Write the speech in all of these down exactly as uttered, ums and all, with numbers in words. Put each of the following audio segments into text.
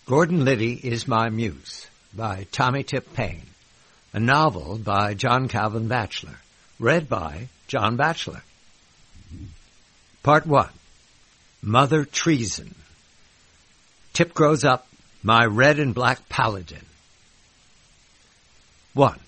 Gordon Liddy is My Muse by Tommy Tip Payne, a novel by John Calvin Batchelor, read by John Batchelor. Part one. Mother Treason. Tip grows up, my red and black paladin. One.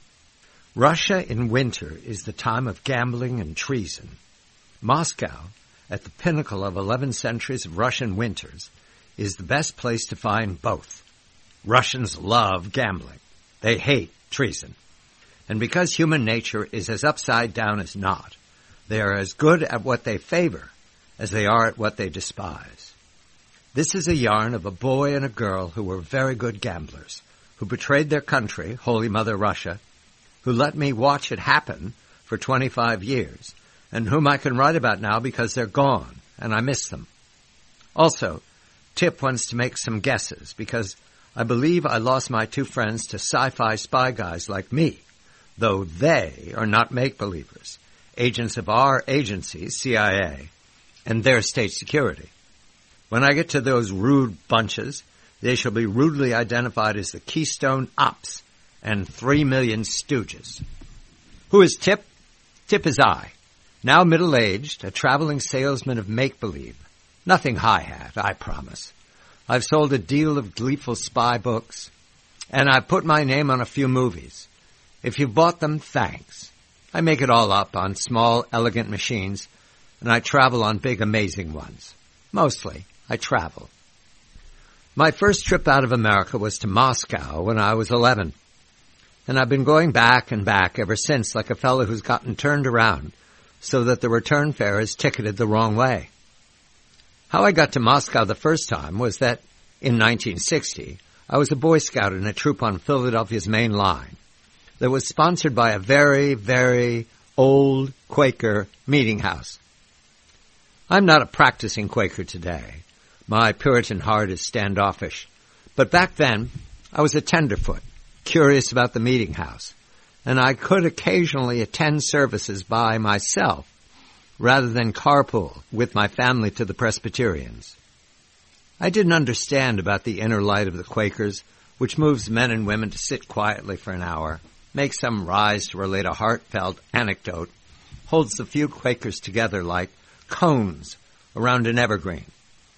Russia in winter is the time of gambling and treason. Moscow, at the pinnacle of eleven centuries of Russian winters, is the best place to find both. Russians love gambling. They hate treason. And because human nature is as upside down as not, they are as good at what they favor as they are at what they despise. This is a yarn of a boy and a girl who were very good gamblers, who betrayed their country, Holy Mother Russia, who let me watch it happen for twenty-five years, and whom I can write about now because they're gone, and I miss them. Also, Tip wants to make some guesses, because I believe I lost my two friends to sci-fi spy guys like me, though they are not make-believers, agents of our agency, C I A, and their state security. When I get to those rude bunches, they shall be rudely identified as the Keystone Ops and three million stooges. Who is Tip? Tip is I, now middle-aged, a traveling salesman of make-believe. Nothing high-hat, I promise. I've sold a deal of gleeful spy books, and I've put my name on a few movies. If you've bought them, thanks. I make it all up on small, elegant machines, and I travel on big, amazing ones. Mostly, I travel. My first trip out of America was to Moscow when I was eleven, and I've been going back and back ever since like a fellow who's gotten turned around so that the return fare is ticketed the wrong way. How I got to Moscow the first time was that, in nineteen sixty, I was a Boy Scout in a troop on Philadelphia's main line that was sponsored by a very, very old Quaker meeting house. I'm not a practicing Quaker today. My Puritan heart is standoffish. But back then, I was a tenderfoot, curious about the meeting house, and I could occasionally attend services by myself rather than carpool with my family to the Presbyterians. I didn't understand about the inner light of the Quakers, which moves men and women to sit quietly for an hour, makes them rise to relate a heartfelt anecdote, holds the few Quakers together like cones around an evergreen.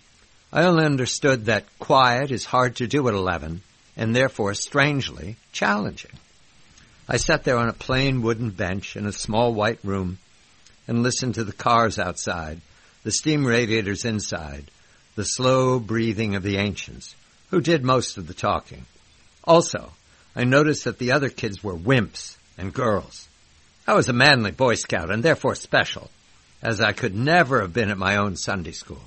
I only understood that quiet is hard to do at eleven, and therefore strangely challenging. I sat there on a plain wooden bench in a small white room and listened to the cars outside, the steam radiators inside, the slow breathing of the ancients, who did most of the talking. Also, I noticed that the other kids were wimps and girls. I was a manly Boy Scout and therefore special, as I could never have been at my own Sunday school.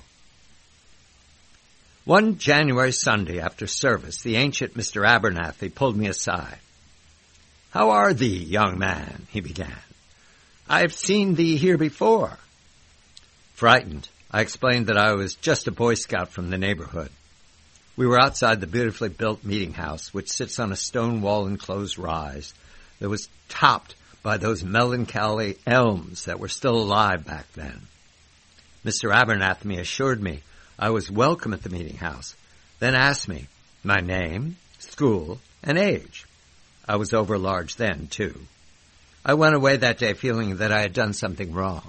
One January Sunday after service, the ancient Mister Abernathy pulled me aside. "How are thee, young man?" he began. "I've seen thee here before." Frightened, I explained that I was just a Boy Scout from the neighborhood. We were outside the beautifully built meeting house, which sits on a stone wall-enclosed rise that was topped by those melancholy elms that were still alive back then. Mister Abernathy assured me I was welcome at the meeting house, then asked me my name, school, and age. I was overlarge then, too. I went away that day feeling that I had done something wrong.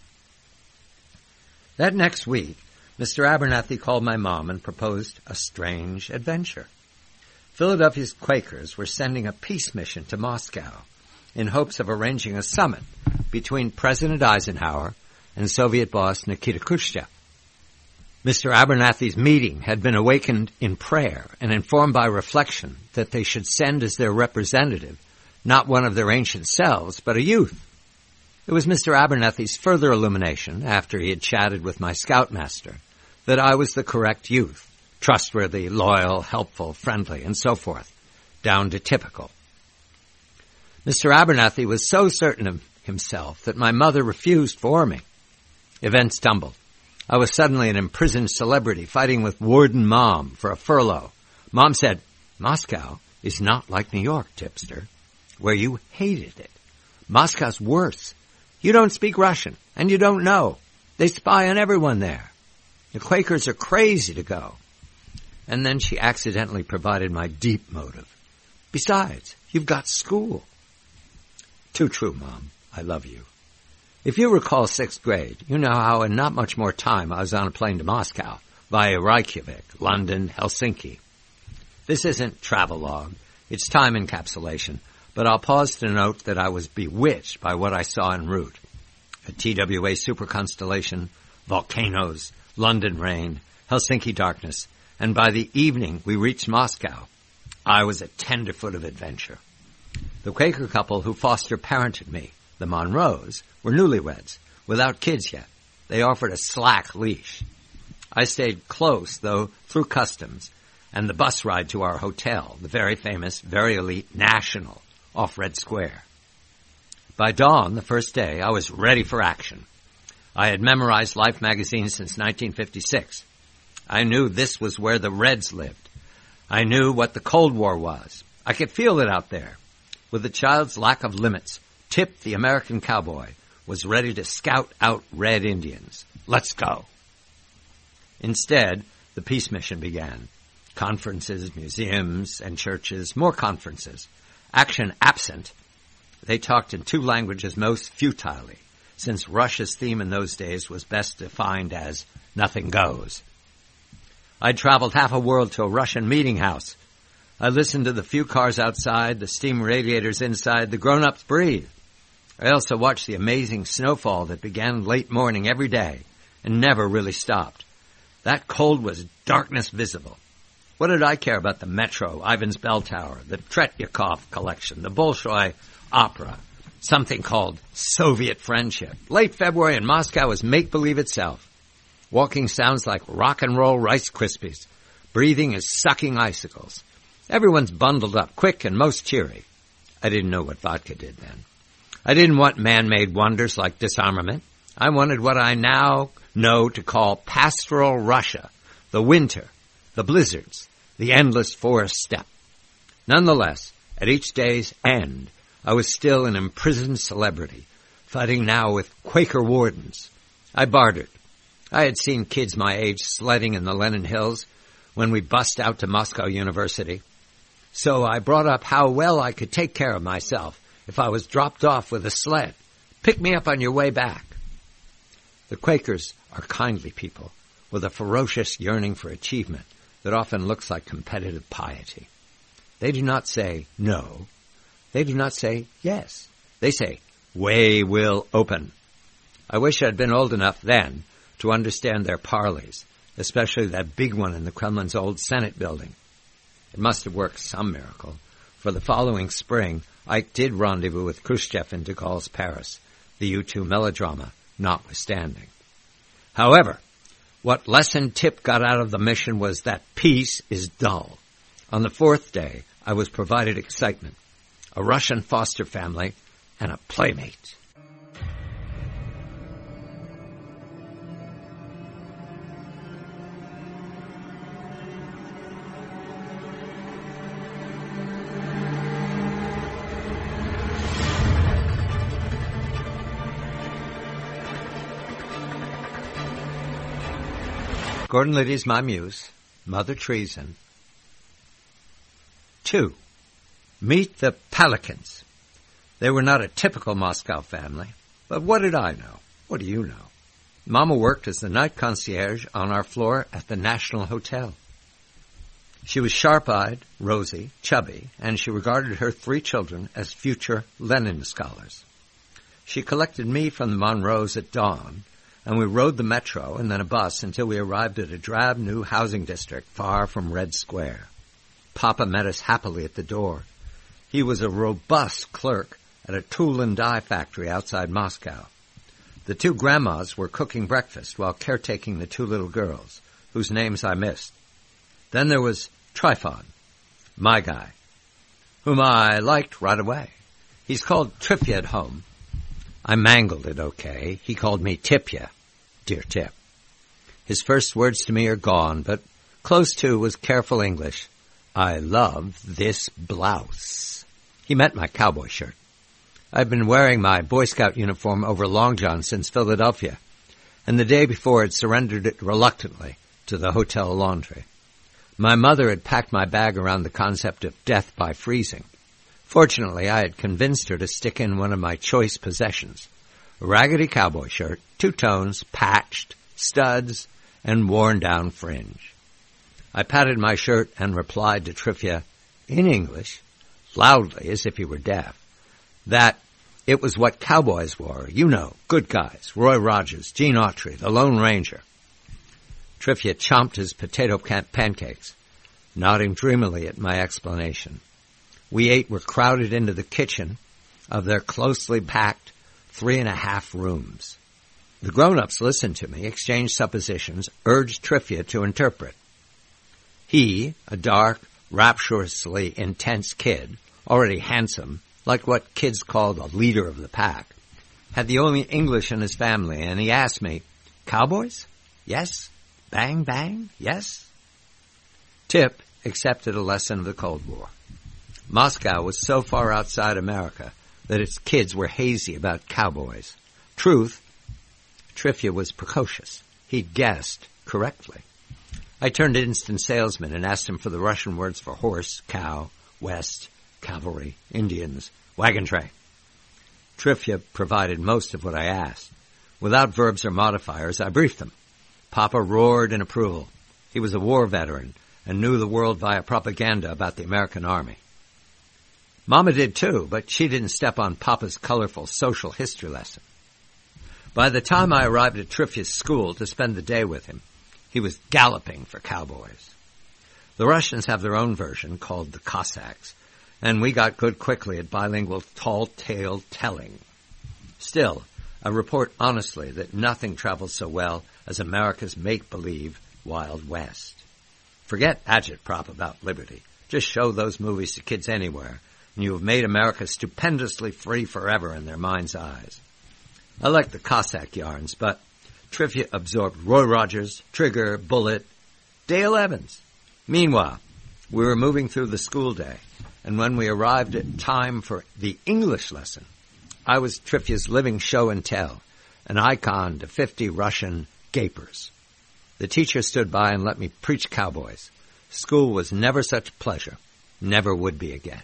That next week, Mister Abernathy called my mom and proposed a strange adventure. Philadelphia's Quakers were sending a peace mission to Moscow in hopes of arranging a summit between President Eisenhower and Soviet boss Nikita Khrushchev. Mister Abernathy's meeting had been awakened in prayer and informed by reflection that they should send as their representative not one of their ancient selves, but a youth. It was Mister Abernathy's further illumination, after he had chatted with my scoutmaster, that I was the correct youth, trustworthy, loyal, helpful, friendly, and so forth, down to typical. Mister Abernathy was so certain of himself that my mother refused for me. Events stumbled. I was suddenly an imprisoned celebrity fighting with Warden Mom for a furlough. Mom said, "Moscow is not like New York, Tipster, where you hated it. Moscow's worse. You don't speak Russian, and you don't know. They spy on everyone there. The Quakers are crazy to go. and then she accidentally provided my deep motive. Besides, you've got school. Too true, Mom. I love you. If you recall sixth grade, you know how in not much more time I was on a plane to Moscow, via Reykjavik, London, Helsinki. This isn't travelogue, it's time encapsulation, but I'll pause to note that I was bewitched by what I saw en route. A T W A superconstellation, volcanoes, London rain, Helsinki darkness, and by the evening we reached Moscow. I was a tenderfoot of adventure. The Quaker couple who foster parented me, the Monroes, were newlyweds, without kids yet. They offered a slack leash. I stayed close, though, through customs, and the bus ride to our hotel, the very famous, very elite National, off Red Square. By dawn, the first day, I was ready for action. I had memorized Life magazine since nineteen fifty-six. I knew this was where the Reds lived. I knew what the Cold War was. I could feel it out there. With a child's lack of limits, Tip, the American cowboy, was ready to scout out Red Indians. Let's go. Instead, the peace mission began. Conferences, museums, and churches, more conferences. Action absent. They talked in two languages most futilely, since Russia's theme in those days was best defined as nothing goes. I'd traveled half a world to a Russian meeting house. I listened to the few cars outside, the steam radiators inside, the grown-ups breathe. I also watched the amazing snowfall that began late morning every day and never really stopped. That cold was darkness visible. What did I care about the Metro, Ivan's Bell Tower, the Tretyakov collection, the Bolshoi Opera, something called Soviet friendship? Late February in Moscow was make-believe itself. Walking sounds like rock and roll Rice Krispies. Breathing is sucking icicles. Everyone's bundled up, quick and most cheery. I didn't know what vodka did then. I didn't want man-made wonders like disarmament. I wanted what I now know to call pastoral Russia, the winter, the blizzards, the endless forest steppe. Nonetheless, at each day's end, I was still an imprisoned celebrity, fighting now with Quaker wardens. I bartered. I had seen kids my age sledding in the Lenin Hills when we bussed out to Moscow University. So I brought up how well I could take care of myself if I was dropped off with a sled. Pick me up on your way back. The Quakers are kindly people with a ferocious yearning for achievement that often looks like competitive piety. They do not say no. They do not say yes. They say, way will open. I wish I'd been old enough then to understand their parleys, especially that big one in the Kremlin's old Senate building. It must have worked some miracle, for the following spring, Ike did rendezvous with Khrushchev in de Gaulle's Paris, the U two melodrama notwithstanding. However, what lesson Tip got out of the mission was that peace is dull. On the fourth day, I was provided excitement, a Russian foster family, and a playmate. Gordon Liddy's my muse, Mother Treason. Two, meet the Palikins. They were not a typical Moscow family, but what did I know? What do you know? Mama worked as the night concierge on our floor at the National Hotel. She was sharp-eyed, rosy, chubby, and she regarded her three children as future Lenin scholars. She collected me from the Monroes at dawn, and we rode the metro and then a bus until we arrived at a drab new housing district far from Red Square. Papa met us happily at the door. He was a robust clerk at a tool and die factory outside Moscow. The two grandmas were cooking breakfast while caretaking the two little girls, whose names I missed. Then there was Trifon, my guy, whom I liked right away. He's called Trifya at home. I mangled it okay. He called me Tipya. Dear Tip. His first words to me are gone, but close to was careful English. I love this blouse. He meant my cowboy shirt. I've been wearing my Boy Scout uniform over long john since Philadelphia, and the day before had surrendered it reluctantly to the hotel laundry. My mother had packed my bag around the concept of death by freezing. Fortunately, I had convinced her to stick in one of my choice possessions, a raggedy cowboy shirt, two tones, patched, studs, and worn-down fringe. I patted my shirt and replied to Tryphia, in English, loudly as if he were deaf, that it was what cowboys wore, you know, good guys, Roy Rogers, Gene Autry, the Lone Ranger. Tryphia chomped his potato pancakes, nodding dreamily at my explanation. We eight were crowded into the kitchen of their closely packed three and a half rooms. The grown-ups listened to me, exchanged suppositions, urged Tryphia to interpret. He, a dark, rapturously intense kid, already handsome, like what kids call the leader of the pack, had the only English in his family, and he asked me, cowboys? Yes? Bang, bang? Yes? Tip accepted a lesson of the Cold War. Moscow was so far outside America that its kids were hazy about cowboys. Truth, Tryphia was precocious. He guessed correctly. I turned to instant salesman and asked him for the Russian words for horse, cow, west, cavalry, Indians, wagon train. Tryphia provided most of what I asked. Without verbs or modifiers, I briefed them. Papa roared in approval. He was a war veteran and knew the world via propaganda about the American Army. Mama did too, but she didn't step on Papa's colorful social history lesson. By the time I arrived at Tryphia's school to spend the day with him, he was galloping for cowboys. The Russians have their own version called the Cossacks, and we got good quickly at bilingual tall-tale telling. Still, I report honestly that nothing travels so well as America's make-believe Wild West. Forget agitprop about liberty. Just show those movies to kids anywhere, and you have made America stupendously free forever in their mind's eyes. I like the Cossack yarns, but Tryphia absorbed Roy Rogers, Trigger, Bullet, Dale Evans. Meanwhile, we were moving through the school day, and when we arrived at time for the English lesson, I was Tryphia's living show and tell, an icon to fifty Russian gapers. The teacher stood by and let me preach cowboys. School was never such a pleasure, never would be again.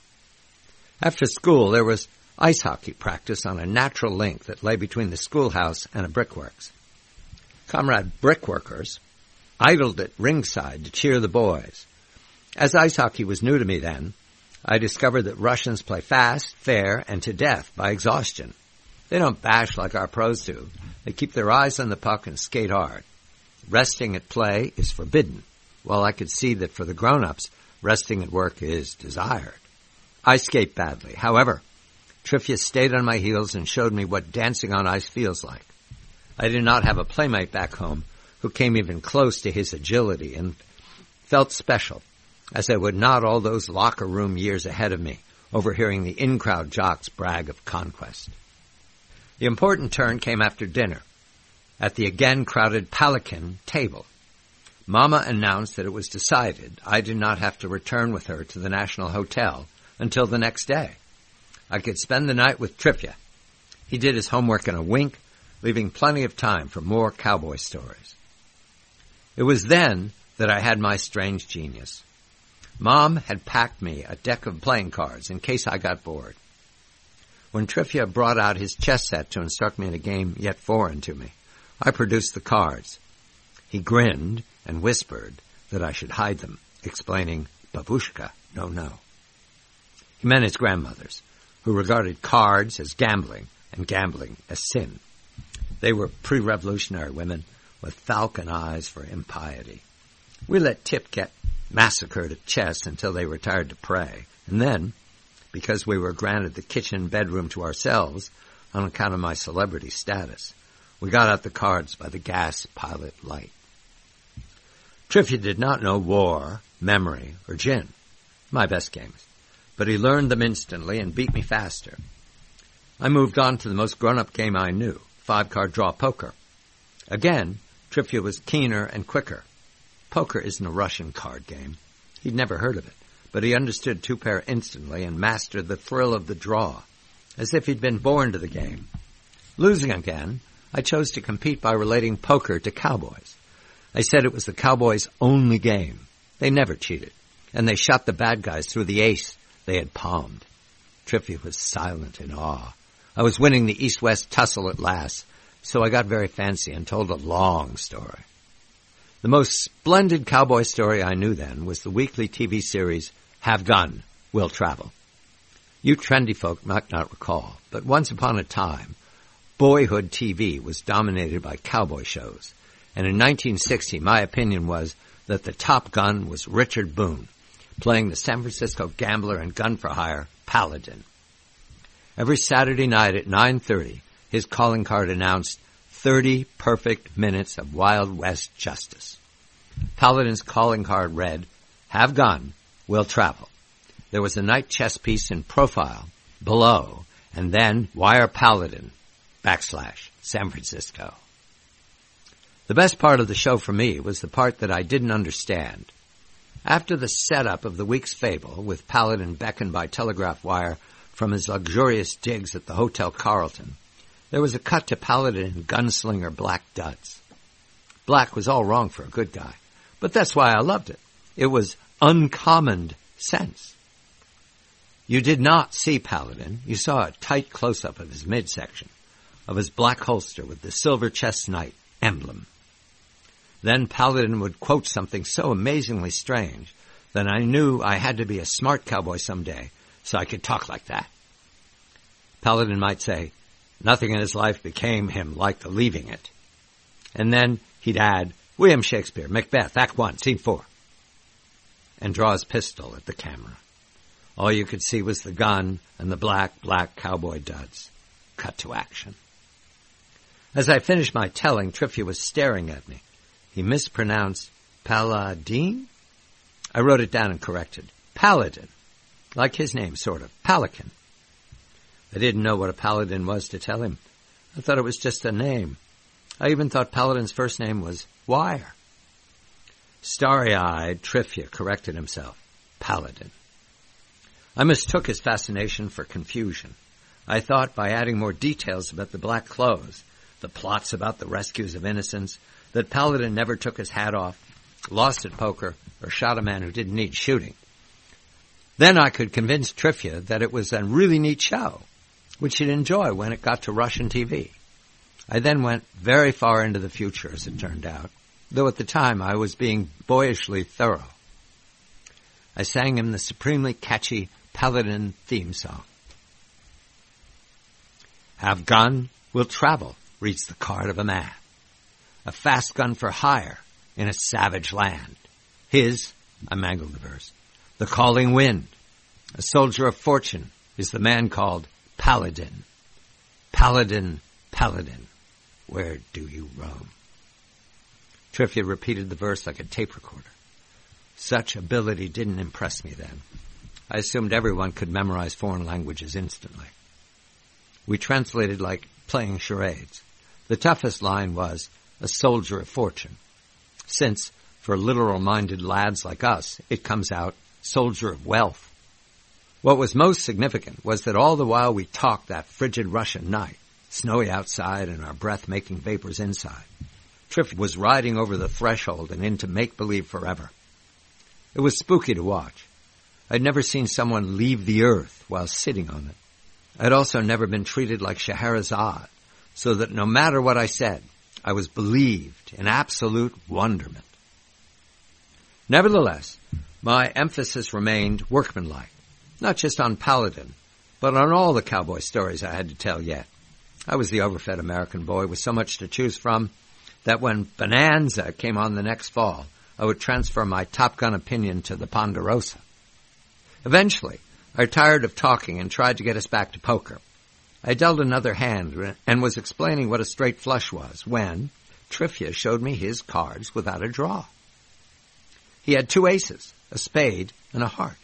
After school, there was ice hockey practice on a natural link that lay between the schoolhouse and a brickworks. Comrade brickworkers idled at ringside to cheer the boys. As ice hockey was new to me then, I discovered that Russians play fast, fair, and to death by exhaustion. They don't bash like our pros do. They keep their eyes on the puck and skate hard. Resting at play is forbidden, while I could see that for the grown-ups, resting at work is desired. I skate badly. However, Tryphia stayed on my heels and showed me what dancing on ice feels like. I did not have a playmate back home who came even close to his agility and felt special, as I would nod all those locker room years ahead of me, overhearing the in-crowd jocks brag of conquest. The important turn came after dinner, at the again crowded Pelican table. Mama announced that it was decided I did not have to return with her to the National Hotel until the next day. I could spend the night with Tryphia. He did his homework in a wink, leaving plenty of time for more cowboy stories. It was then that I had my strange genius. Mom had packed me a deck of playing cards in case I got bored. When Tryphia brought out his chess set to instruct me in a game yet foreign to me, I produced the cards. He grinned and whispered that I should hide them, explaining, babushka, no, no. He meant his grandmother's, who regarded cards as gambling and gambling as sin. They were pre-revolutionary women with falcon eyes for impiety. We let Tip get massacred at chess until they retired to pray, and then, because we were granted the kitchen bedroom to ourselves on account of my celebrity status, we got out the cards by the gas pilot light. Tryphia did not know war, memory, or gin, my best games, but he learned them instantly and beat me faster. I moved on to the most grown-up game I knew, five-card draw poker. Again, Tryphia was keener and quicker. Poker isn't a Russian card game. He'd never heard of it, but he understood two-pair instantly and mastered the thrill of the draw, as if he'd been born to the game. Losing again, I chose to compete by relating poker to cowboys. I said it was the cowboys' only game. They never cheated, and they shot the bad guys through the ace they had palmed. Trivia was silent in awe. I was winning the East-West tussle at last, so I got very fancy and told a long story. The most splendid cowboy story I knew then was the weekly T V series Have Gun, Will Travel. You trendy folk might not recall, but once upon a time, boyhood T V was dominated by cowboy shows, and in nineteen sixty my opinion was that the top gun was Richard Boone, playing the San Francisco gambler and gun-for-hire Paladin. Every Saturday night at nine thirty, his calling card announced thirty perfect minutes of Wild West justice. Paladin's calling card read, Have Gun, Will Travel. There was a night chess piece in profile below, and then Wire Paladin, backslash, San Francisco. The best part of the show for me was the part that I didn't understand. After the setup of the week's fable, with Paladin beckoned by telegraph wire from his luxurious digs at the Hotel Carlton, there was a cut to Paladin and gunslinger Black Duds. Black was all wrong for a good guy, but that's why I loved it. It was uncommon sense. You did not see Paladin. You saw a tight close-up of his midsection, of his black holster with the silver chest knight emblem. Then Paladin would quote something so amazingly strange that I knew I had to be a smart cowboy someday so I could talk like that. Paladin might say, nothing in his life became him like the leaving it. And then he'd add, William Shakespeare, Macbeth, Act One, Scene Four, and draw his pistol at the camera. All you could see was the gun and the black, black cowboy duds. Cut to action. As I finished my telling, Trivia was staring at me. He mispronounced Paladin? I wrote it down and corrected. Paladin. Like his name, sort of. Pelican. I didn't know what a paladin was to tell him. I thought it was just a name. I even thought Paladin's first name was Wire. Starry-eyed, Trivia corrected himself. Paladin. I mistook his fascination for confusion. I thought by adding more details about the black clothes, the plots about the rescues of innocents, that Paladin never took his hat off, lost at poker, or shot a man who didn't need shooting. Then I could convince Trivia that it was a really neat show, which he'd enjoy when it got to Russian T V. I then went very far into the future, as it turned out, though at the time I was being boyishly thorough. I sang him the supremely catchy Paladin theme song. Have gun, will travel, reads the card of a man. A fast gun for hire in a savage land. His, I mangled the verse, the calling wind. A soldier of fortune is the man called Paladin. Paladin, Paladin, where do you roam? Trivia repeated the verse like a tape recorder. Such ability didn't impress me then. I assumed everyone could memorize foreign languages instantly. We translated like playing charades. The toughest line was, a soldier of fortune, since, for literal-minded lads like us, it comes out, soldier of wealth. What was most significant was that all the while we talked that frigid Russian night, snowy outside and our breath-making vapors inside, Trivia was riding over the threshold and into make-believe forever. It was spooky to watch. I'd never seen someone leave the earth while sitting on it. I'd also never been treated like Scheherazade, so that no matter what I said, I was believed in absolute wonderment. Nevertheless, my emphasis remained workmanlike, not just on Paladin, but on all the cowboy stories I had to tell yet. I was the overfed American boy with so much to choose from that when Bonanza came on the next fall, I would transfer my Top Gun opinion to the Ponderosa. Eventually, I tired of talking and tried to get us back to poker. I dealt another hand and was explaining what a straight flush was when Trivia showed me his cards without a draw. He had two aces, a spade and a heart.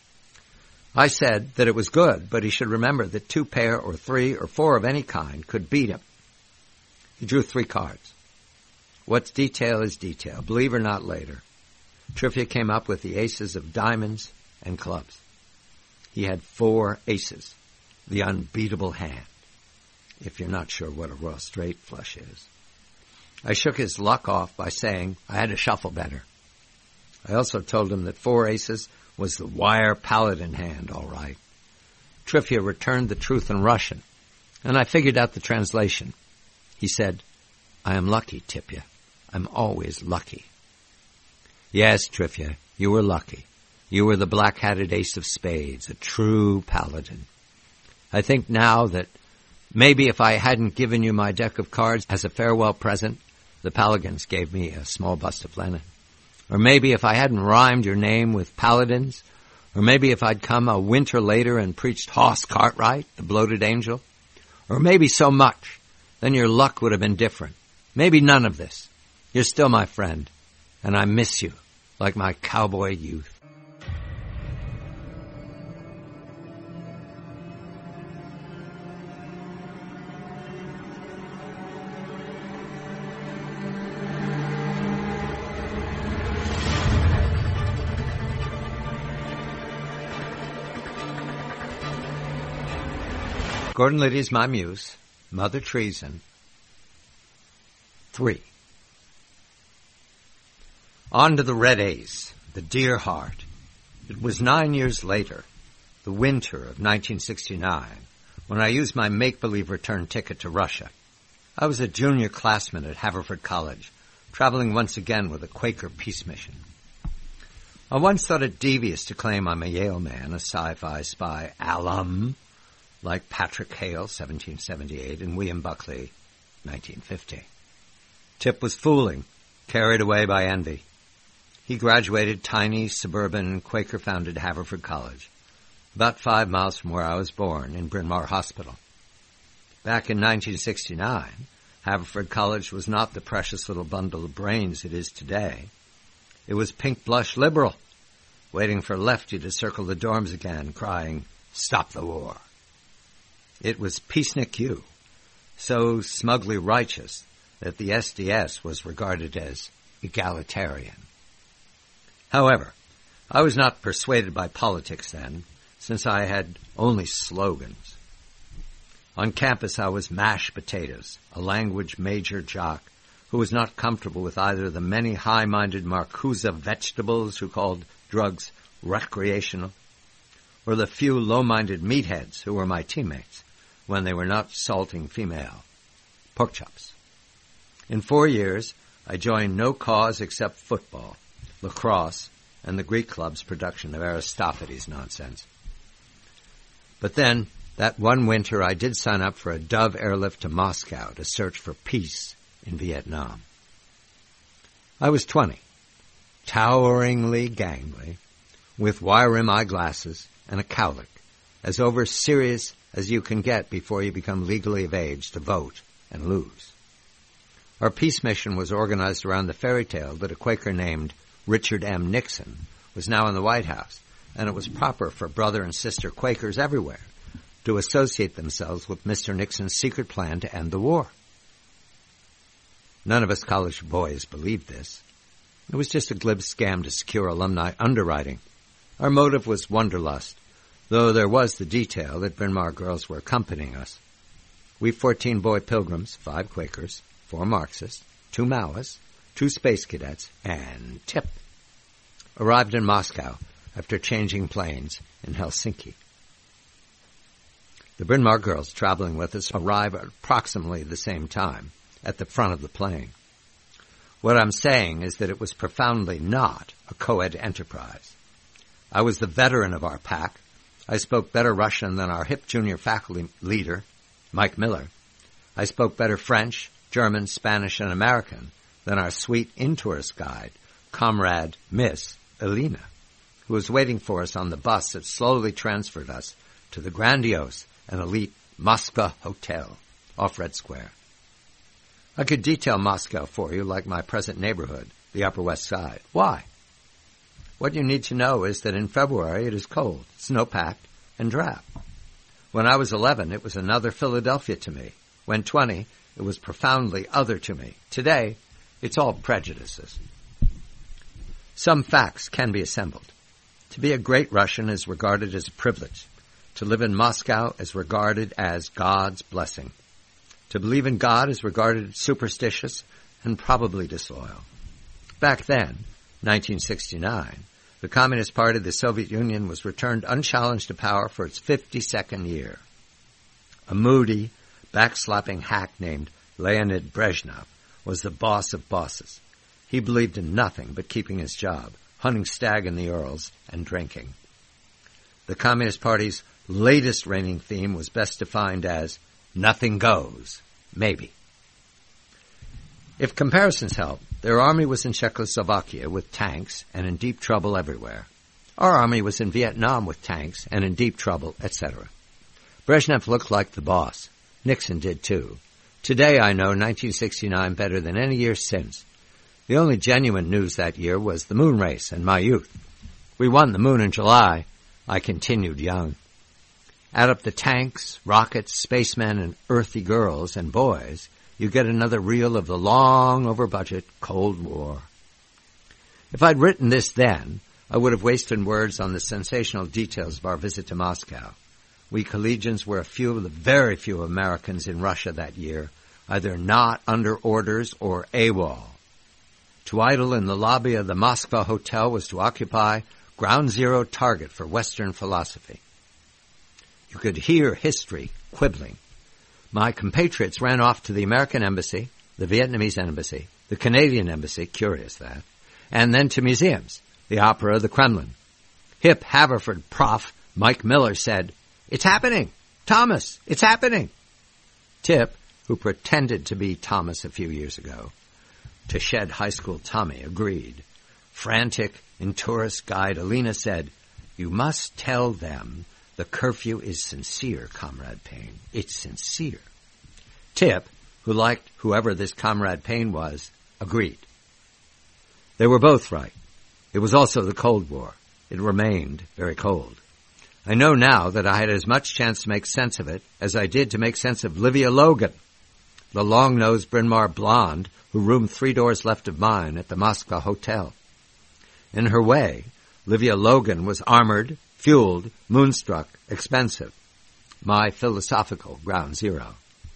I said that it was good, but he should remember that two pair or three or four of any kind could beat him. He drew three cards. What's detail is detail, believe or not later. Trivia came up with the aces of diamonds and clubs. He had four aces, the unbeatable hand, if you're not sure what a royal straight flush is. I shook his luck off by saying I had to shuffle better. I also told him that four aces was the wire paladin hand, all right. Trifia returned the truth in Russian, and I figured out the translation. He said, I am lucky, Tipya. I'm always lucky. Yes, Trifia, you were lucky. You were the black-hatted ace of spades, a true paladin. I think now that maybe if I hadn't given you my deck of cards as a farewell present, the Pelicans gave me a small bust of Lenin. Or maybe if I hadn't rhymed your name with paladins, or maybe if I'd come a winter later and preached Hoss Cartwright, the bloated angel, or maybe so much, then your luck would have been different. Maybe none of this. You're still my friend, and I miss you like my cowboy youth. Gordon Liddy's my muse, Mother Treason. Three. On to the Red Ace, the Deer Heart. It was nine years later, the winter of nineteen sixty-nine, when I used my make-believe return ticket to Russia. I was a junior classman at Haverford College, traveling once again with a Quaker peace mission. I once thought it devious to claim I'm a Yale man, a sci-fi spy alum, like Patrick Hale, seventeen seventy-eight, and William Buckley, nineteen fifty. Tip was fooling, carried away by envy. He graduated tiny, suburban, Quaker-founded Haverford College, about five miles from where I was born, in Bryn Mawr Hospital. Back in nineteen sixty-nine, Haverford College was not the precious little bundle of brains it is today. It was pink blush liberal, waiting for Lefty to circle the dorms again, crying, "Stop the war." It was Peacenik U, so smugly righteous that the S D S was regarded as egalitarian. However, I was not persuaded by politics then, since I had only slogans. On campus I was mashed potatoes, a language major jock who was not comfortable with either the many high-minded Marcuse vegetables who called drugs recreational, or the few low-minded meatheads who were my teammates when they were not salting female pork chops. In four years, I joined no cause except football, lacrosse, and the Greek club's production of Aristophanes nonsense. But then, that one winter, I did sign up for a Dove airlift to Moscow to search for peace in Vietnam. I was twenty, toweringly gangly, with wire-rim eyeglasses and a cowlick, as over-serious as you can get before you become legally of age to vote and lose. Our peace mission was organized around the fairy tale that a Quaker named Richard M. Nixon was now in the White House, and it was proper for brother and sister Quakers everywhere to associate themselves with Mister Nixon's secret plan to end the war. None of us college boys believed this. It was just a glib scam to secure alumni underwriting. Our motive was wanderlust, though there was the detail that Bryn Mawr girls were accompanying us. We fourteen boy pilgrims, five Quakers, four Marxists, two Maoists, two space cadets, and Tip, arrived in Moscow after changing planes in Helsinki. The Bryn Mawr girls traveling with us arrive at approximately the same time at the front of the plane. What I'm saying is that it was profoundly not a co-ed enterprise. I was the veteran of our pack. I spoke better Russian than our hip junior faculty leader, Mike Miller. I spoke better French, German, Spanish, and American than our sweet in-tourist guide, comrade Miss Elena, who was waiting for us on the bus that slowly transferred us to the grandiose and elite Moskva Hotel off Red Square. I could detail Moscow for you like my present neighborhood, the Upper West Side. Why? What you need to know is that in February it is cold, snow-packed, and drab. When I was eleven, it was another Philadelphia to me. When twenty, it was profoundly other to me. Today, it's all prejudices. Some facts can be assembled. To be a great Russian is regarded as a privilege. To live in Moscow is regarded as God's blessing. To believe in God is regarded as superstitious and probably disloyal. Back then, nineteen sixty-nine, the Communist Party of the Soviet Union was returned unchallenged to power for its fifty-second year. A moody, backslapping hack named Leonid Brezhnev was the boss of bosses. He believed in nothing but keeping his job, hunting stag in the Urals, and drinking. The Communist Party's latest reigning theme was best defined as, nothing goes, maybe. If comparisons help, their army was in Czechoslovakia with tanks and in deep trouble everywhere. Our army was in Vietnam with tanks and in deep trouble, et cetera. Brezhnev looked like the boss. Nixon did too. Today I know nineteen sixty-nine better than any year since. The only genuine news that year was the moon race and my youth. We won the moon in July. I continued young. Add up the tanks, rockets, spacemen, and earthy girls and boys, you get another reel of the long over-budget Cold War. If I'd written this then, I would have wasted words on the sensational details of our visit to Moscow. We collegians were a few of the very few Americans in Russia that year, either not under orders or AWOL. To idle in the lobby of the Moskva Hotel was to occupy ground zero target for Western philosophy. You could hear history quibbling. My compatriots ran off to the American embassy, the Vietnamese embassy, the Canadian embassy, curious that, and then to museums, the opera, the Kremlin. Hip Haverford prof Mike Miller said, "It's happening! Thomas, it's happening!" Tip, who pretended to be Thomas a few years ago, to shed high school Tommy, agreed. Frantic, in tourist guide Alina said, "You must tell them the curfew is sincere, Comrade Payne. It's sincere." Tip, who liked whoever this Comrade Payne was, agreed. They were both right. It was also the Cold War. It remained very cold. I know now that I had as much chance to make sense of it as I did to make sense of Livia Logan, the long-nosed Bryn Mawr blonde who roomed three doors left of mine at the Moskva Hotel. In her way, Livia Logan was armored, fueled, moonstruck, expensive. My philosophical ground zero.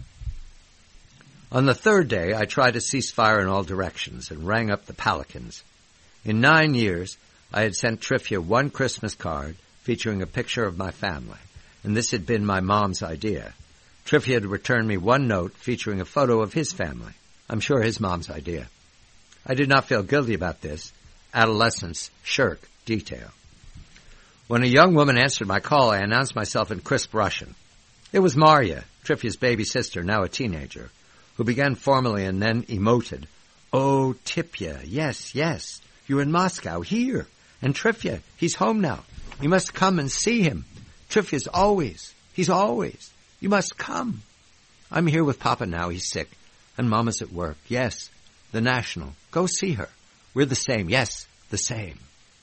On the third day, I tried to cease fire in all directions and rang up the Palikins. In nine years, I had sent Trifia one Christmas card featuring a picture of my family, and this had been my mom's idea. Trifia had returned me one note featuring a photo of his family. I'm sure his mom's idea. I did not feel guilty about this. Adolescence shirk detail. When a young woman answered my call, I announced myself in crisp Russian. It was Marya, Trifia's baby sister, now a teenager, who began formally and then emoted. "Oh, Tipya, yes, yes, you're in Moscow, here. And Trifia, he's home now. You must come and see him. Trifia's always, he's always. You must come. I'm here with Papa now, he's sick. And Mama's at work. Yes, the National. Go see her. We're the same. Yes, the same."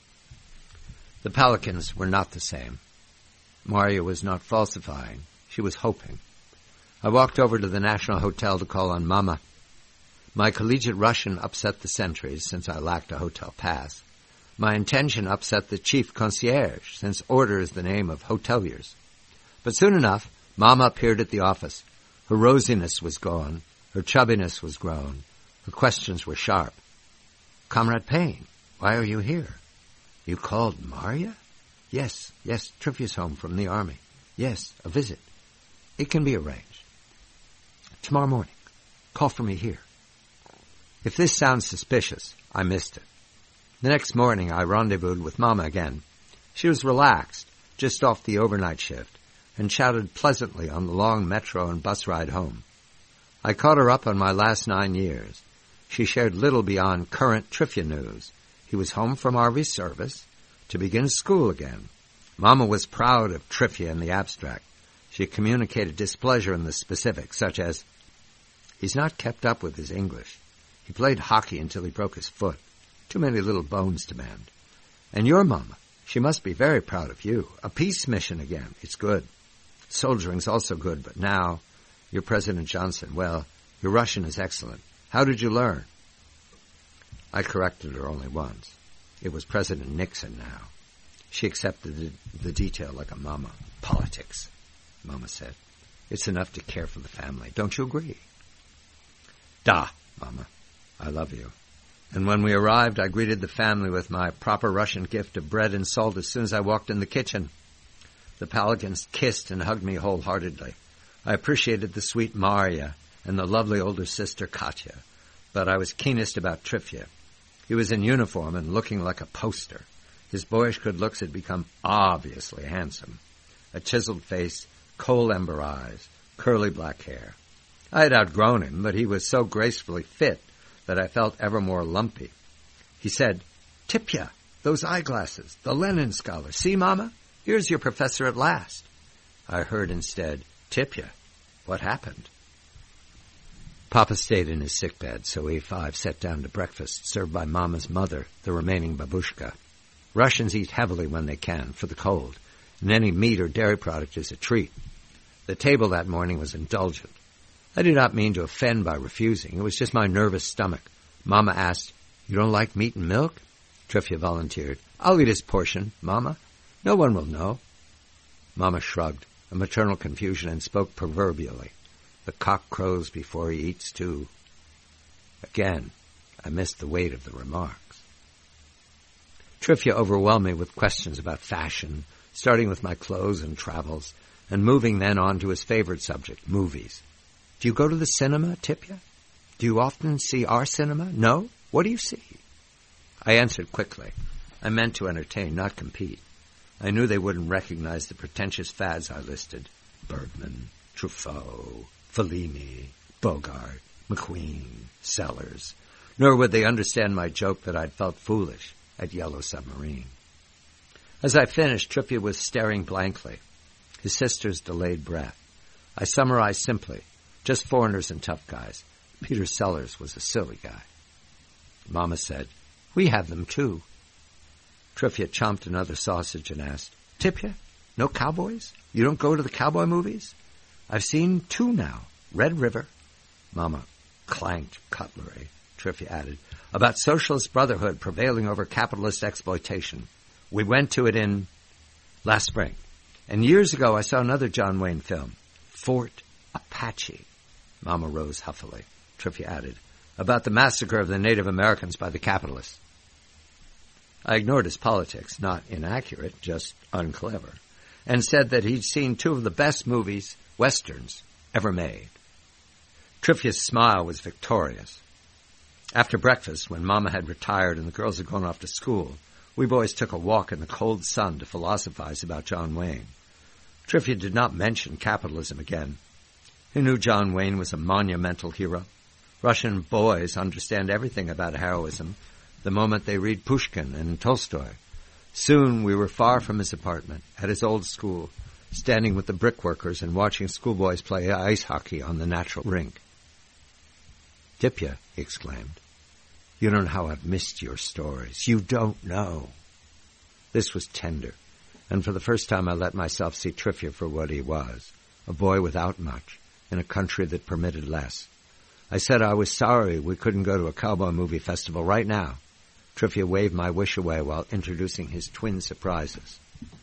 The Palikins were not the same. Marya was not falsifying. She was hoping. I walked over to the National Hotel to call on Mama. My collegiate Russian upset the sentries, since I lacked a hotel pass. My intention upset the chief concierge, since order is the name of hoteliers. But soon enough, Mama appeared at the office. Her rosiness was gone. Her chubbiness was grown. Her questions were sharp. "Comrade Payne, why are you here?" "You called Marya?" "Yes, yes, Trifia's home from the army. Yes, a visit. It can be arranged. Tomorrow morning, call for me here." If this sounds suspicious, I missed it. The next morning, I rendezvoused with Mama again. She was relaxed, just off the overnight shift, and chatted pleasantly on the long metro and bus ride home. I caught her up on my last nine years. She shared little beyond current Trifia news. He was home from army service to begin school again. Mama was proud of Trifia in the abstract. She communicated displeasure in the specifics, such as, "He's not kept up with his English. He played hockey until he broke his foot. Too many little bones to mend. And your Mama, she must be very proud of you. A peace mission again. It's good. Soldiering's also good, but now, you're President Johnson. Well, your Russian is excellent. How did you learn?" I corrected her only once. It was President Nixon now. She accepted the, the detail like a mama. "Politics," Mama said. "It's enough to care for the family. Don't you agree?" "Da, Mama. I love you. And when we arrived, I greeted the family with my proper Russian gift of bread and salt as soon as I walked in the kitchen. The Paligans kissed and hugged me wholeheartedly. I appreciated the sweet Marya and the lovely older sister Katya, but I was keenest about Trifia. He was in uniform and looking like a poster. His boyish good looks had become obviously handsome. A chiseled face, coal-ember eyes, curly black hair. I had outgrown him, but he was so gracefully fit that I felt ever more lumpy. He said, "Tipya, those eyeglasses, the Lenin scholar. See, Mama? Here's your professor at last." I heard instead, "Tipya, what happened?" Papa stayed in his sickbed, so we five sat down to breakfast, served by Mama's mother, the remaining babushka. Russians eat heavily when they can, for the cold, and any meat or dairy product is a treat. The table that morning was indulgent. I did not mean to offend by refusing. It was just my nervous stomach. Mama asked, "You don't like meat and milk?" Trifia volunteered, "I'll eat his portion, Mama. No one will know." Mama shrugged, a maternal confusion, and spoke proverbially. "The cock crows before he eats, too." Again, I missed the weight of the remarks. Trifia overwhelmed me with questions about fashion, starting with my clothes and travels, and moving then on to his favorite subject, movies. "Do you go to the cinema, Tipya? Do you often see our cinema? No? What do you see?" I answered quickly. I meant to entertain, not compete. I knew they wouldn't recognize the pretentious fads I listed. Bergman, Truffaut, Fellini, Bogart, McQueen, Sellers. Nor would they understand my joke that I'd felt foolish at Yellow Submarine. As I finished, Trippier was staring blankly. His sister's delayed breath. I summarized simply, just foreigners and tough guys. Peter Sellers was a silly guy. Mama said, "We have them too." Trippier chomped another sausage and asked, "Tipya, no cowboys? You don't go to the cowboy movies?" "I've seen two now. Red River." Mama clanked cutlery. Trippier added, "About socialist brotherhood prevailing over capitalist exploitation. We went to it in last spring. And years ago I saw another John Wayne film, Fort Apache." Mama rose huffily. Trippier added, "About the massacre of the Native Americans by the capitalists." I ignored his politics, not inaccurate, just unclever, and said that he'd seen two of the best movies, westerns, ever made. Triffier's smile was victorious. After breakfast, when Mama had retired and the girls had gone off to school, we boys took a walk in the cold sun to philosophize about John Wayne. Triffier did not mention capitalism again. He knew John Wayne was a monumental hero. Russian boys understand everything about heroism the moment they read Pushkin and Tolstoy. Soon we were far from his apartment, at his old school, standing with the brickworkers and watching schoolboys play ice hockey on the natural rink. "Tipya," he exclaimed, "you don't know how I've missed your stories. You don't know." This was tender, and for the first time I let myself see Triffier for what he was, a boy without much, in a country that permitted less. I said I was sorry we couldn't go to a cowboy movie festival right now. Triffier waved my wish away while introducing his twin surprises.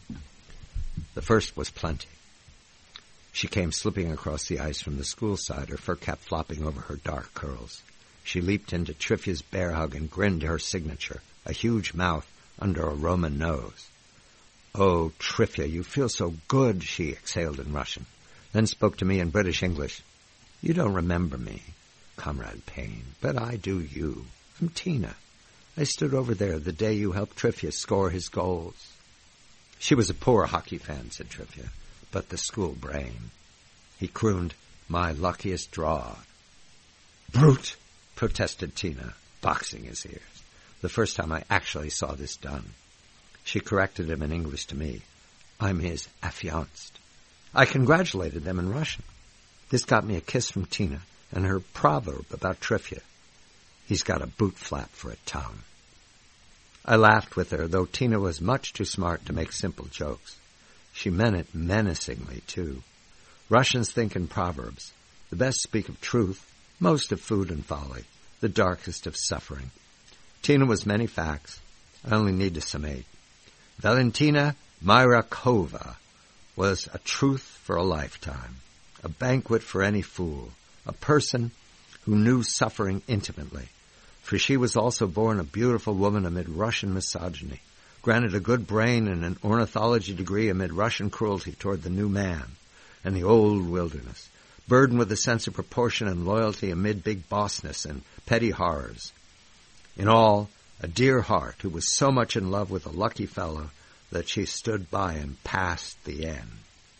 The first was Plenty. She came slipping across the ice from the school side, her fur cap flopping over her dark curls. She leaped into Triffier's bear hug and grinned her signature, a huge mouth under a Roman nose. "Oh, Triffier, you feel so good," she exhaled in Russian, then spoke to me in British English. "You don't remember me, Comrade Payne, but I do you. I'm Tina. I stood over there the day you helped Triffier score his goals." She was a poor hockey fan, said Triffier, but the school brain. He crooned, "My luckiest draw." "Brute!" protested Tina, boxing his ears. The first time I actually saw this done. She corrected him in English to me. "I'm his affianced." I congratulated them in Russian. This got me a kiss from Tina and her proverb about Triffier. He's got a boot flap for a tongue. I laughed with her, though Tina was much too smart to make simple jokes. She meant it menacingly, too. Russians think in proverbs. The best speak of truth, most of food and folly, the darkest of suffering. Tina was many facts. I only need to summate. Valentina Myrakova was a truth for a lifetime, a banquet for any fool, a person who knew suffering intimately. for she was also born a beautiful woman amid Russian misogyny, granted a good brain and an ornithology degree amid Russian cruelty toward the new man and the old wilderness, burdened with a sense of proportion and loyalty amid big bossness and petty horrors. In all, a dear heart who was so much in love with a lucky fellow that she stood by him past the end.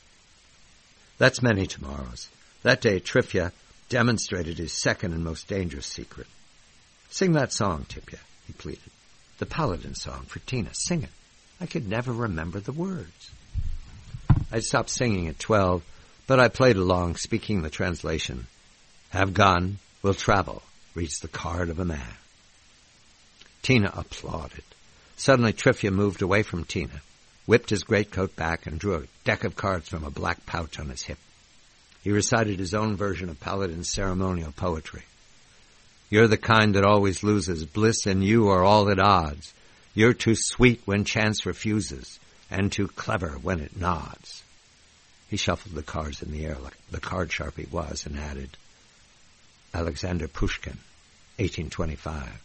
That's many tomorrows. That day, Trifia demonstrated his second and most dangerous secret. Sing that song, Tipia, he pleaded. The Paladin song for Tina. Sing it. I could never remember the words. I'd stopped singing at twelve, but I played along, speaking the translation. Have gone, will travel, reads the card of a man. Tina applauded. Suddenly Trifia moved away from Tina, whipped his greatcoat back, and drew a deck of cards from a black pouch on his hip. He recited his own version of Paladin's ceremonial poetry. You're the kind that always loses. Bliss and you are all at odds. You're too sweet when chance refuses, and too clever when it nods. He shuffled the cards in the air like the card sharp he was, and added, Alexander Pushkin, eighteen twenty-five.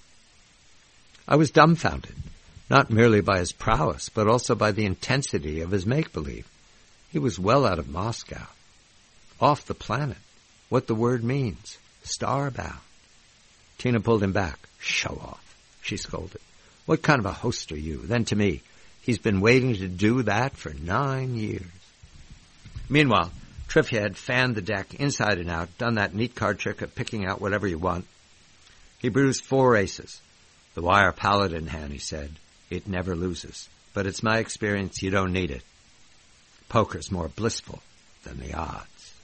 I was dumbfounded, not merely by his prowess, but also by the intensity of his make-believe. He was well out of Moscow, off the planet, what the word means, starbound. Tina pulled him back. Show off, she scolded. What kind of a host are you? Then to me, he's been waiting to do that for nine years. Meanwhile, Trifia had fanned the deck inside and out, done that neat card trick of picking out whatever you want. He bruised four aces. The wire Paladin hand, he said. It never loses. But it's my experience you don't need it. Poker's more blissful than the odds.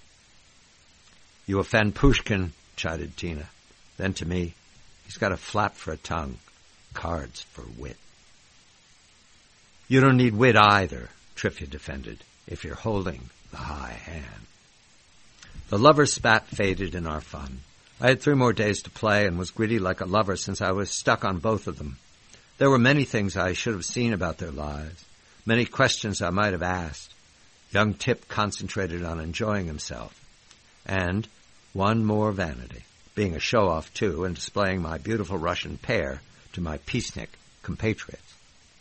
You offend Pushkin, chided Tina. Then to me, he's got a flap for a tongue, cards for wit. You don't need wit either, Trifia defended, if you're holding the high hand. The lover's spat faded in our fun. I had three more days to play and was gritty like a lover since I was stuck on both of them. There were many things I should have seen about their lives, many questions I might have asked. Young Tip concentrated on enjoying himself. And one more vanity, being a show-off too and displaying my beautiful Russian pair to my peacenik compatriots.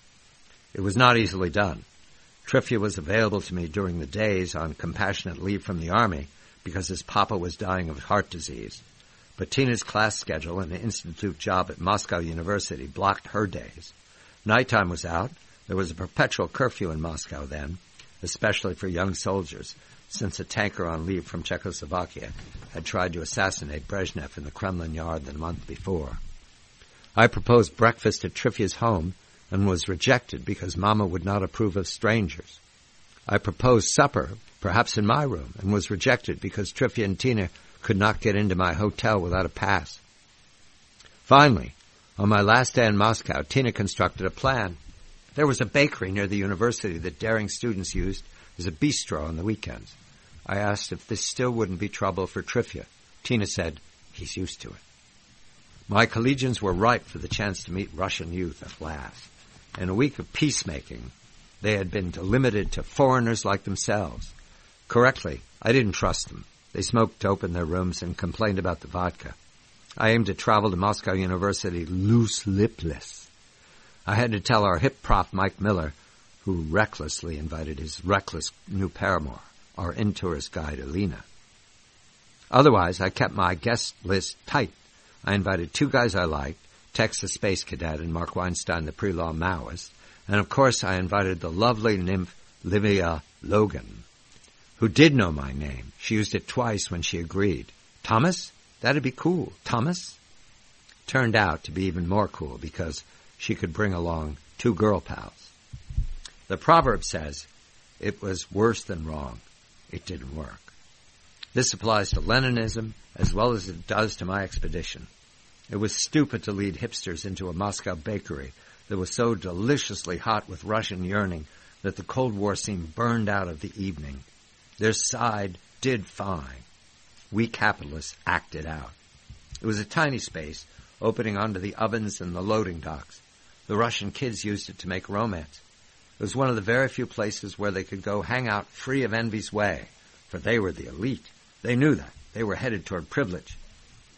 It was not easily done. Trifia was available to me during the days on compassionate leave from the army because his papa was dying of heart disease. But Tina's class schedule and the institute job at Moscow University blocked her days. Nighttime was out. There was a perpetual curfew in Moscow then, especially for young soldiers, since a tanker on leave from Czechoslovakia had tried to assassinate Brezhnev in the Kremlin yard the month before. I proposed breakfast at Trifia's home and was rejected because Mama would not approve of strangers. I proposed supper, perhaps in my room, and was rejected because Trifia and Tina could not get into my hotel without a pass. Finally, on my last day in Moscow, Tina constructed a plan. There was a bakery near the university that daring students used as a bistro on the weekends. I asked if this still wouldn't be trouble for Trifia. Tina said, he's used to it. My collegians were ripe for the chance to meet Russian youth at last. In a week of peacemaking, they had been delimited to foreigners like themselves. Correctly, I didn't trust them. They smoked dope in their rooms and complained about the vodka. I aimed to travel to Moscow University loose-lipless. I had to tell our hip prof, Mike Miller, who recklessly invited his reckless new paramour, our in-tourist guide, Alina. Otherwise, I kept my guest list tight. I invited two guys I liked, Tex the space cadet and Mark Weinstein the pre-law Maoist, and of course I invited the lovely nymph Livia Logan, who did know my name. She used it twice when she agreed. Thomas? That'd be cool. Thomas? Turned out to be even more cool because she could bring along two girl pals. The proverb says, it was worse than wrong. It didn't work. This applies to Leninism as well as it does to my expedition. It was stupid to lead hipsters into a Moscow bakery that was so deliciously hot with Russian yearning that the Cold War seemed burned out of the evening. Their side did fine. We capitalists acted out. It was a tiny space opening onto the ovens and the loading docks. The Russian kids used it to make romance. It was one of the very few places where they could go hang out free of envy's way, for they were the elite. They knew that. They were headed toward privilege.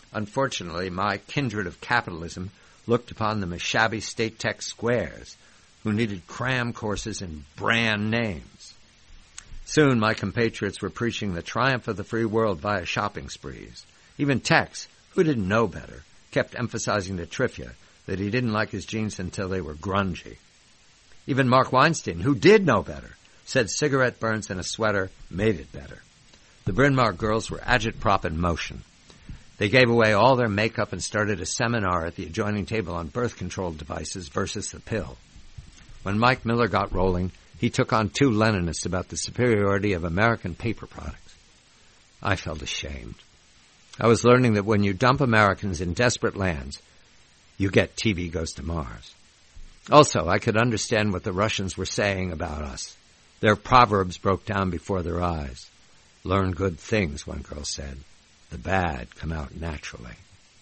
Unfortunately, my kindred of capitalism looked upon them as shabby state tech squares who needed cram courses in brand names. Soon my compatriots were preaching the triumph of the free world via shopping sprees. Even Tex, who didn't know better, kept emphasizing to Trivia that he didn't like his jeans until they were grungy. Even Mark Weinstein, who did know better, said cigarette burns in a sweater made it better. The Bryn Mawr girls were agitprop in motion. They gave away all their makeup and started a seminar at the adjoining table on birth control devices versus the pill. When Mike Miller got rolling, he took on two Leninists about the superiority of American paper products. I felt ashamed. I was learning that when you dump Americans in desperate lands, you get T V Goes to Mars. Also, I could understand what the Russians were saying about us. Their proverbs broke down before their eyes. Learn good things, one girl said. The bad come out naturally.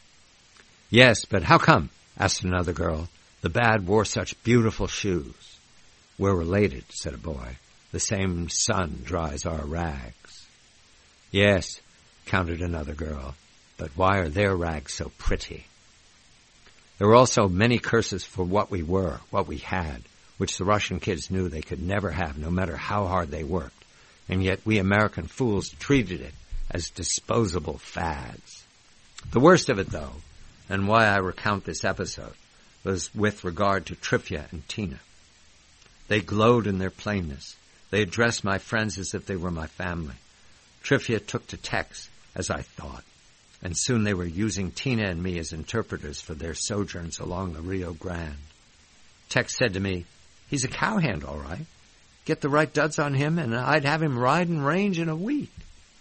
Yes, but how come, asked another girl, the bad wore such beautiful shoes? We're related, said a boy. The same sun dries our rags. Yes, countered another girl, but why are their rags so pretty? There were also many curses for what we were, what we had, which the Russian kids knew they could never have, no matter how hard they worked. And yet we American fools treated it as disposable fads. The worst of it, though, and why I recount this episode, was with regard to Trivia and Tina. They glowed in their plainness. They addressed my friends as if they were my family. Trivia took to Tex, as I thought, and soon they were using Tina and me as interpreters for their sojourns along the Rio Grande. Tex said to me, he's a cowhand, all right. Get the right duds on him, and I'd have him ride and range in a week.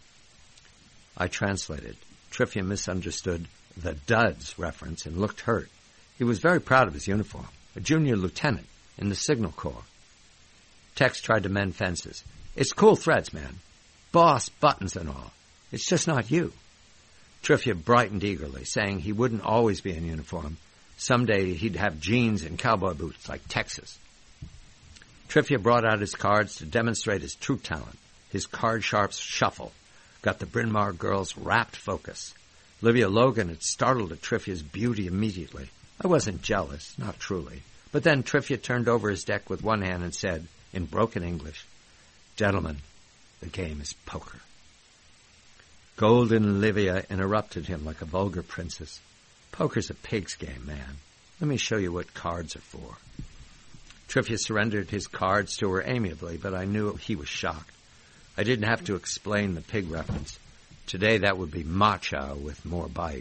I translated. Trivia misunderstood the duds reference and looked hurt. He was very proud of his uniform, a junior lieutenant in the Signal Corps. Tex tried to mend fences. It's cool threads, man. Boss buttons and all. It's just not you. Trivia brightened eagerly, saying he wouldn't always be in uniform. Someday he'd have jeans and cowboy boots like Texas. Trivia brought out his cards to demonstrate his true talent. His card-sharp shuffle got the Bryn Mawr girls' rapt focus. Livia Logan had startled at Trivia's beauty immediately. I wasn't jealous, not truly. But then Trivia turned over his deck with one hand and said, in broken English, "Gentlemen, the game is poker." Golden Livia interrupted him like a vulgar princess. "Poker's a pig's game, man. Let me show you what cards are for." Trivia surrendered his cards to her amiably, but I knew he was shocked. I didn't have to explain the pig reference. Today that would be matcha with more bite.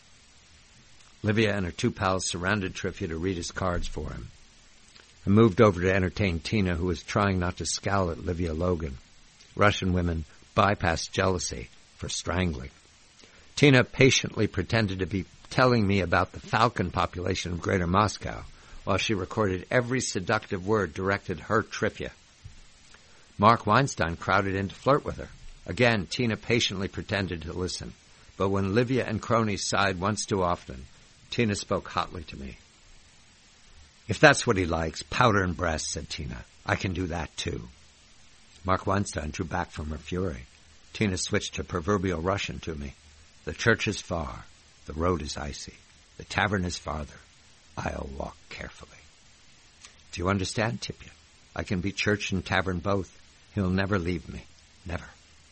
Livia and her two pals surrounded Trivia to read his cards for him. I moved over to entertain Tina, who was trying not to scowl at Livia Logan. Russian women bypass jealousy for strangling. Tina patiently pretended to be telling me about the falcon population of Greater Moscow, while she recorded every seductive word directed her Trivia. Mark Weinstein crowded in to flirt with her. Again, Tina patiently pretended to listen. But when Livia and cronies sighed once too often, Tina spoke hotly to me. "If that's what he likes, powder and breasts," said Tina. "I can do that, too." Mark Weinstein drew back from her fury. Tina switched to proverbial Russian to me. "The church is far. The road is icy. The tavern is farther. I'll walk carefully." "Do you understand, Tipia? I can be church and tavern both. He'll never leave me. Never."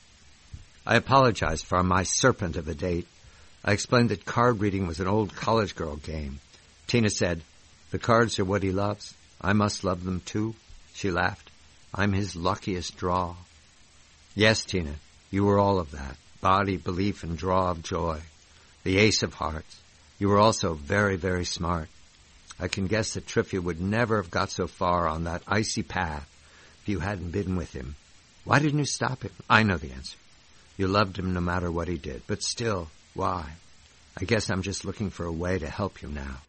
I apologized for my serpent of a date. I explained that card reading was an old college girl game. Tina said, "The cards are what he loves. I must love them too." She laughed. "I'm his luckiest draw." Yes, Tina, you were all of that. Body, belief, and draw of joy. The ace of hearts. You were also very, very smart. I can guess that Trivia would never have got so far on that icy path if you hadn't been with him. Why didn't you stop him? I know the answer. You loved him no matter what he did. But still, why? I guess I'm just looking for a way to help you now.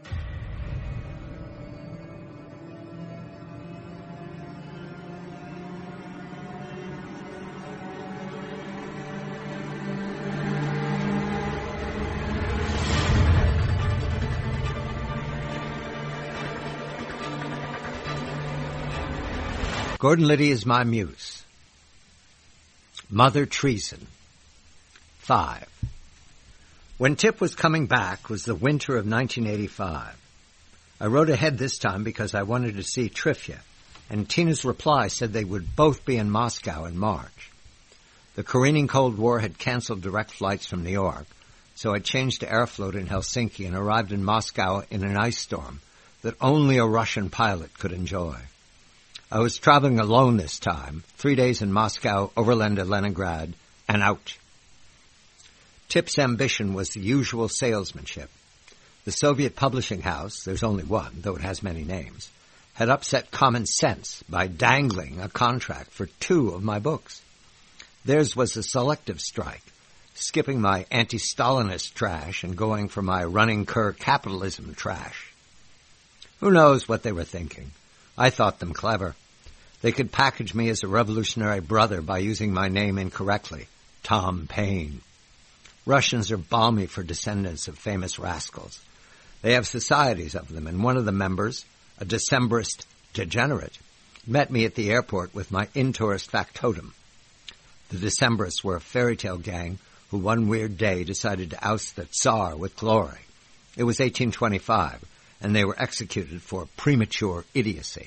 Gordon Liddy is my muse. Mother Treason. Five. When Tip was coming back was the winter of nineteen eighty-five. I wrote ahead this time because I wanted to see Trifia, and Tina's reply said they would both be in Moscow in March. The careening Cold War had canceled direct flights from New York, so I changed to Aeroflot in Helsinki and arrived in Moscow in an ice storm that only a Russian pilot could enjoy. I was traveling alone this time, three days in Moscow, overland to Leningrad, and out. Tip's ambition was the usual salesmanship. The Soviet publishing house, there's only one, though it has many names, had upset common sense by dangling a contract for two of my books. Theirs was a selective strike, skipping my anti-Stalinist trash and going for my running cur capitalism trash. Who knows what they were thinking? I thought them clever. They could package me as a revolutionary brother by using my name incorrectly, Tom Paine. Russians are balmy for descendants of famous rascals. They have societies of them, and one of the members, a Decembrist degenerate, met me at the airport with my in-tourist factotum. The Decembrists were a fairy tale gang who one weird day decided to oust the Tsar with glory. It was eighteen twenty-five, and they were executed for premature idiocy.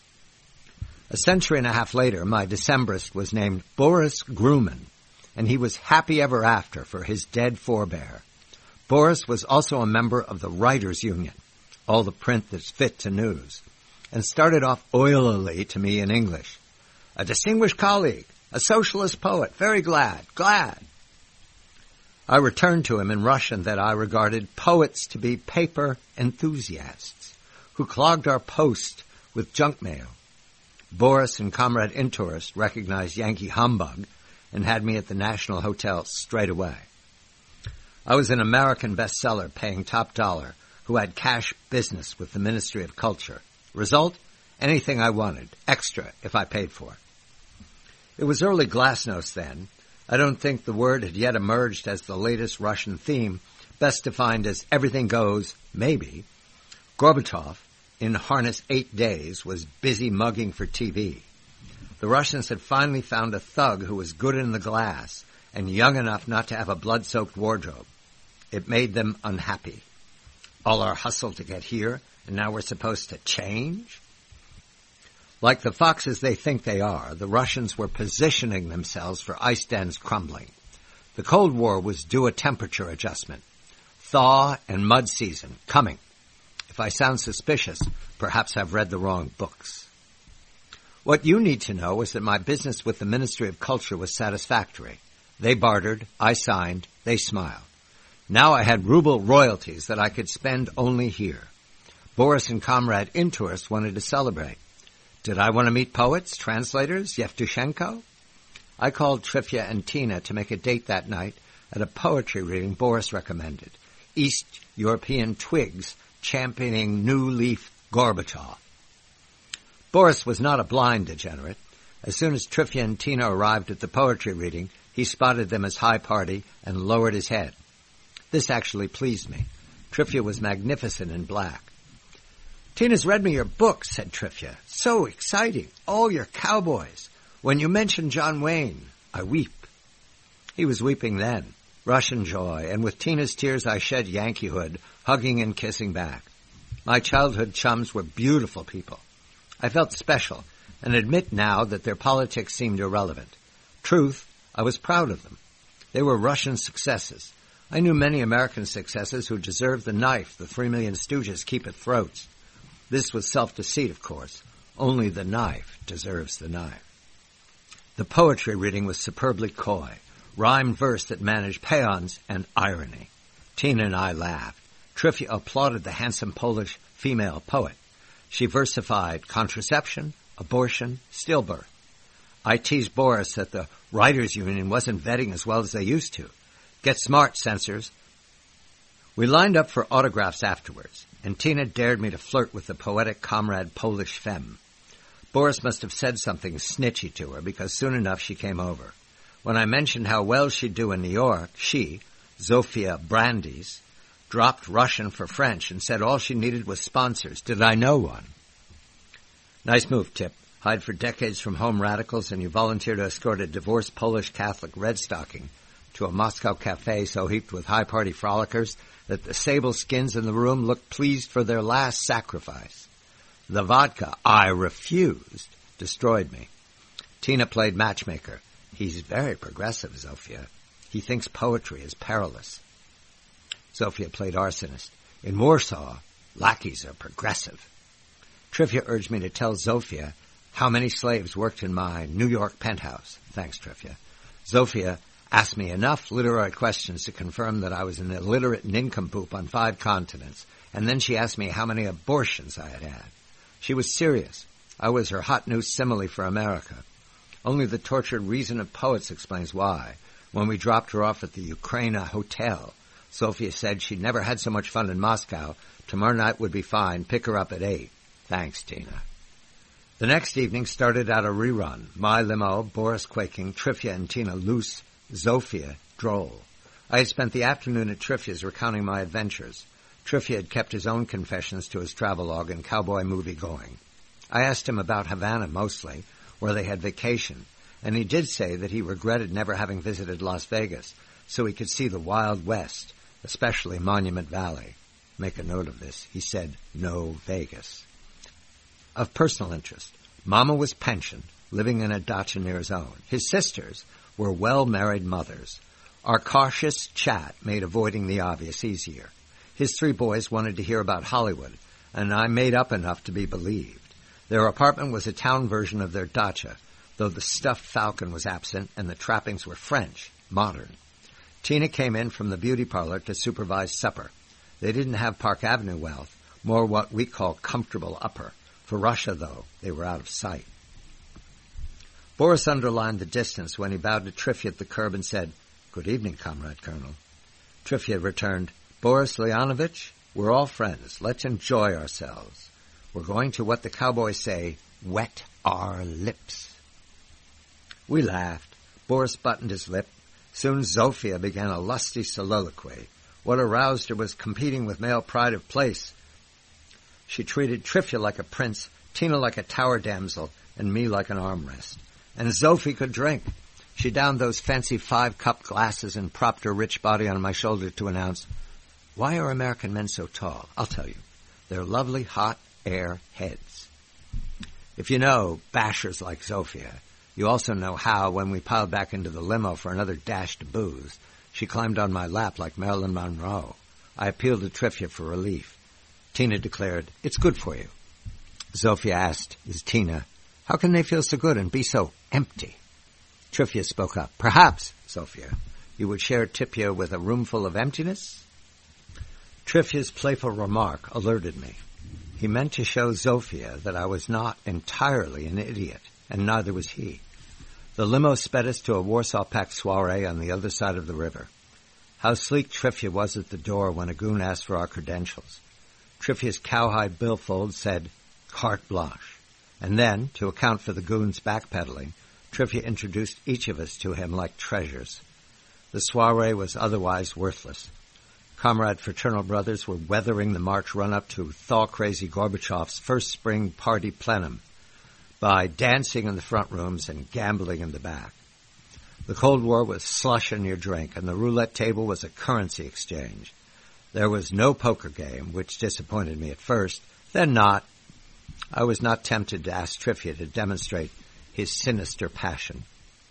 A century and a half later, my Decembrist was named Boris Grumman, and he was happy ever after for his dead forebear. Boris was also a member of the Writers' Union, all the print that's fit to news, and started off oilily to me in English. A distinguished colleague, a socialist poet, very glad, glad. I returned to him in Russian that I regarded poets to be paper enthusiasts who clogged our post with junk mail. Boris and Comrade Intourist recognized Yankee humbug and had me at the National Hotel straight away. I was an American bestseller paying top dollar who had cash business with the Ministry of Culture. Result? Anything I wanted, extra if I paid for it. It was early glasnost then. I don't think the word had yet emerged as the latest Russian theme, best defined as everything goes, maybe. Gorbachev, in harness eight days, was busy mugging for T V. The Russians had finally found a thug who was good in the glass and young enough not to have a blood-soaked wardrobe. It made them unhappy. All our hustle to get here, and now we're supposed to change? Like the foxes they think they are, the Russians were positioning themselves for ice dens crumbling. The Cold War was due a temperature adjustment. Thaw and mud season coming. If I sound suspicious, perhaps I've read the wrong books. What you need to know is that my business with the Ministry of Culture was satisfactory. They bartered, I signed, they smiled. Now I had ruble royalties that I could spend only here. Boris and Comrade Intourist wanted to celebrate. Did I want to meet poets, translators, Yevtushenko? I called Trifia and Tina to make a date that night at a poetry reading Boris recommended, East European Twigs championing New Leaf Gorbachev. Boris was not a blind degenerate. As soon as Trifia and Tina arrived at the poetry reading, he spotted them as high party and lowered his head. This actually pleased me. Trifia was magnificent in black. Tina's read me your book, said Trifia. So exciting. All your cowboys. When you mention John Wayne, I weep. He was weeping then, Russian joy, and with Tina's tears I shed Yankeehood, hugging and kissing back. My childhood chums were beautiful people. I felt special, and admit now that their politics seemed irrelevant. Truth, I was proud of them. They were Russian successes. I knew many American successes who deserved the knife the three million stooges keep at throats. This was self-deceit, of course. Only the knife deserves the knife. The poetry reading was superbly coy, rhymed verse that managed paeans and irony. Tina and I laughed. Trifia applauded the handsome Polish female poet. She versified contraception, abortion, stillbirth. I teased Boris that the Writers' Union wasn't vetting as well as they used to. Get smart, censors. We lined up for autographs afterwards, and Tina dared me to flirt with the poetic comrade Polish femme. Boris must have said something snitchy to her, because soon enough she came over. When I mentioned how well she'd do in New York, she, Zofia Brandes, dropped Russian for French and said all she needed was sponsors. Did I know one? Nice move, Tip. Hide for decades from home radicals, and you volunteer to escort a divorced Polish Catholic red stocking to a Moscow cafe so heaped with high-party frolickers that the sable skins in the room looked pleased for their last sacrifice. The vodka, I refused, destroyed me. Tina played matchmaker. He's very progressive, Zofia. He thinks poetry is perilous. Zofia played arsonist. In Warsaw, lackeys are progressive. Trifia urged me to tell Zofia how many slaves worked in my New York penthouse. Thanks, Trifia. Zofia asked me enough literary questions to confirm that I was an illiterate nincompoop on five continents, and then she asked me how many abortions I had had. She was serious. I was her hot new simile for America. Only the tortured reason of poets explains why. When we dropped her off at the Ukraina Hotel, Zofia said she'd never had so much fun in Moscow. Tomorrow night would be fine. Pick her up at eight. Thanks, Tina. The next evening started out a rerun. My limo, Boris quaking, Trifia and Tina loose, Zofia droll. I had spent the afternoon at Trifia's recounting my adventures. Trifia had kept his own confessions to his travelogue and cowboy movie going. I asked him about Havana mostly, where they had vacation, and he did say that he regretted never having visited Las Vegas, so he could see the Wild West, especially Monument Valley. Make a note of this. He said, no Vegas. Of personal interest, Mama was pensioned, living in a dacha near his own. His sisters were well-married mothers. Our cautious chat made avoiding the obvious easier. His three boys wanted to hear about Hollywood, and I made up enough to be believed. Their apartment was a town version of their dacha, though the stuffed falcon was absent and the trappings were French, modern. Tina came in from the beauty parlor to supervise supper. They didn't have Park Avenue wealth, more what we call comfortable upper. For Russia, though, they were out of sight. Boris underlined the distance when he bowed to Trifia at the curb and said, "Good evening, Comrade Colonel." Trifia returned, "Boris Leonovich, we're all friends. Let's enjoy ourselves. We're going to what the cowboys say, wet our lips." We laughed. Boris buttoned his lip. Soon Zofia began a lusty soliloquy. What aroused her was competing with male pride of place. She treated Trifia like a prince, Tina like a tower damsel, and me like an armrest. And Zofia could drink. She downed those fancy five-cup glasses and propped her rich body on my shoulder to announce, "Why are American men so tall? I'll tell you. They're lovely, hot air heads." If you know bashers like Zofia, you also know how, when we piled back into the limo for another dash to booze, she climbed on my lap like Marilyn Monroe. I appealed to Trifia for relief. Tina declared, "It's good for you." Zofia asked, "Is Tina, how can they feel so good and be so empty?" Trifia spoke up. "Perhaps, Zofia, you would share Tipia with a roomful of emptiness?" Trifia's playful remark alerted me. He meant to show Zofia that I was not entirely an idiot, and neither was he. The limo sped us to a Warsaw-packed soiree on the other side of the river. How sleek Trifia was at the door when a goon asked for our credentials. Trifia's cowhide billfold said, "Carte blanche." And then, to account for the goon's backpedaling, Trifia introduced each of us to him like treasures. The soiree was otherwise worthless. Comrade fraternal brothers were weathering the March run-up to thaw-crazy Gorbachev's first spring party plenum by dancing in the front rooms and gambling in the back. The Cold War was slush in your drink, and the roulette table was a currency exchange. There was no poker game, which disappointed me at first, then not. I was not tempted to ask Trifia to demonstrate his sinister passion.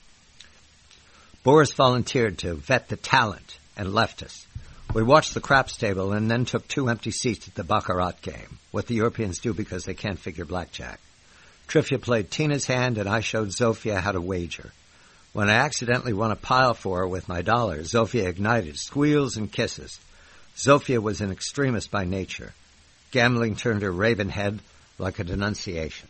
Boris volunteered to vet the talent and left us. We watched the craps table and then took two empty seats at the baccarat game, what the Europeans do because they can't figure blackjack. Trifia played Tina's hand and I showed Zofia how to wager. When I accidentally won a pile for her with my dollars, Zofia ignited, squeals and kisses. Zofia was an extremist by nature. Gambling turned her raven head like a denunciation.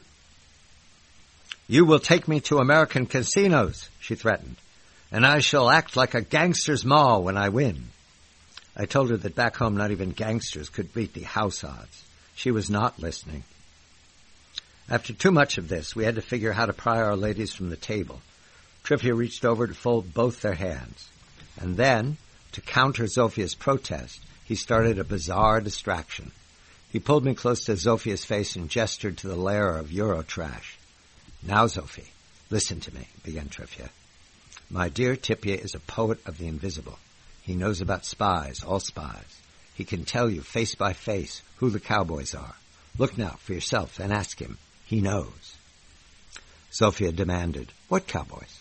"You will take me to American casinos," she threatened, "and I shall act like a gangster's ma when I win." I told her that back home not even gangsters could beat the house odds. She was not listening. After too much of this, we had to figure how to pry our ladies from the table. Trifia reached over to fold both their hands. And then, to counter Zofia's protest, he started a bizarre distraction. He pulled me close to Zofia's face and gestured to the layer of Euro trash. "Now, Zofie, listen to me," began Trifia. My dear Tipya is a poet of the invisible. He knows about spies, all spies. He can tell you face by face who the cowboys are. Look now for yourself and ask him. He knows. Zofia demanded, what cowboys?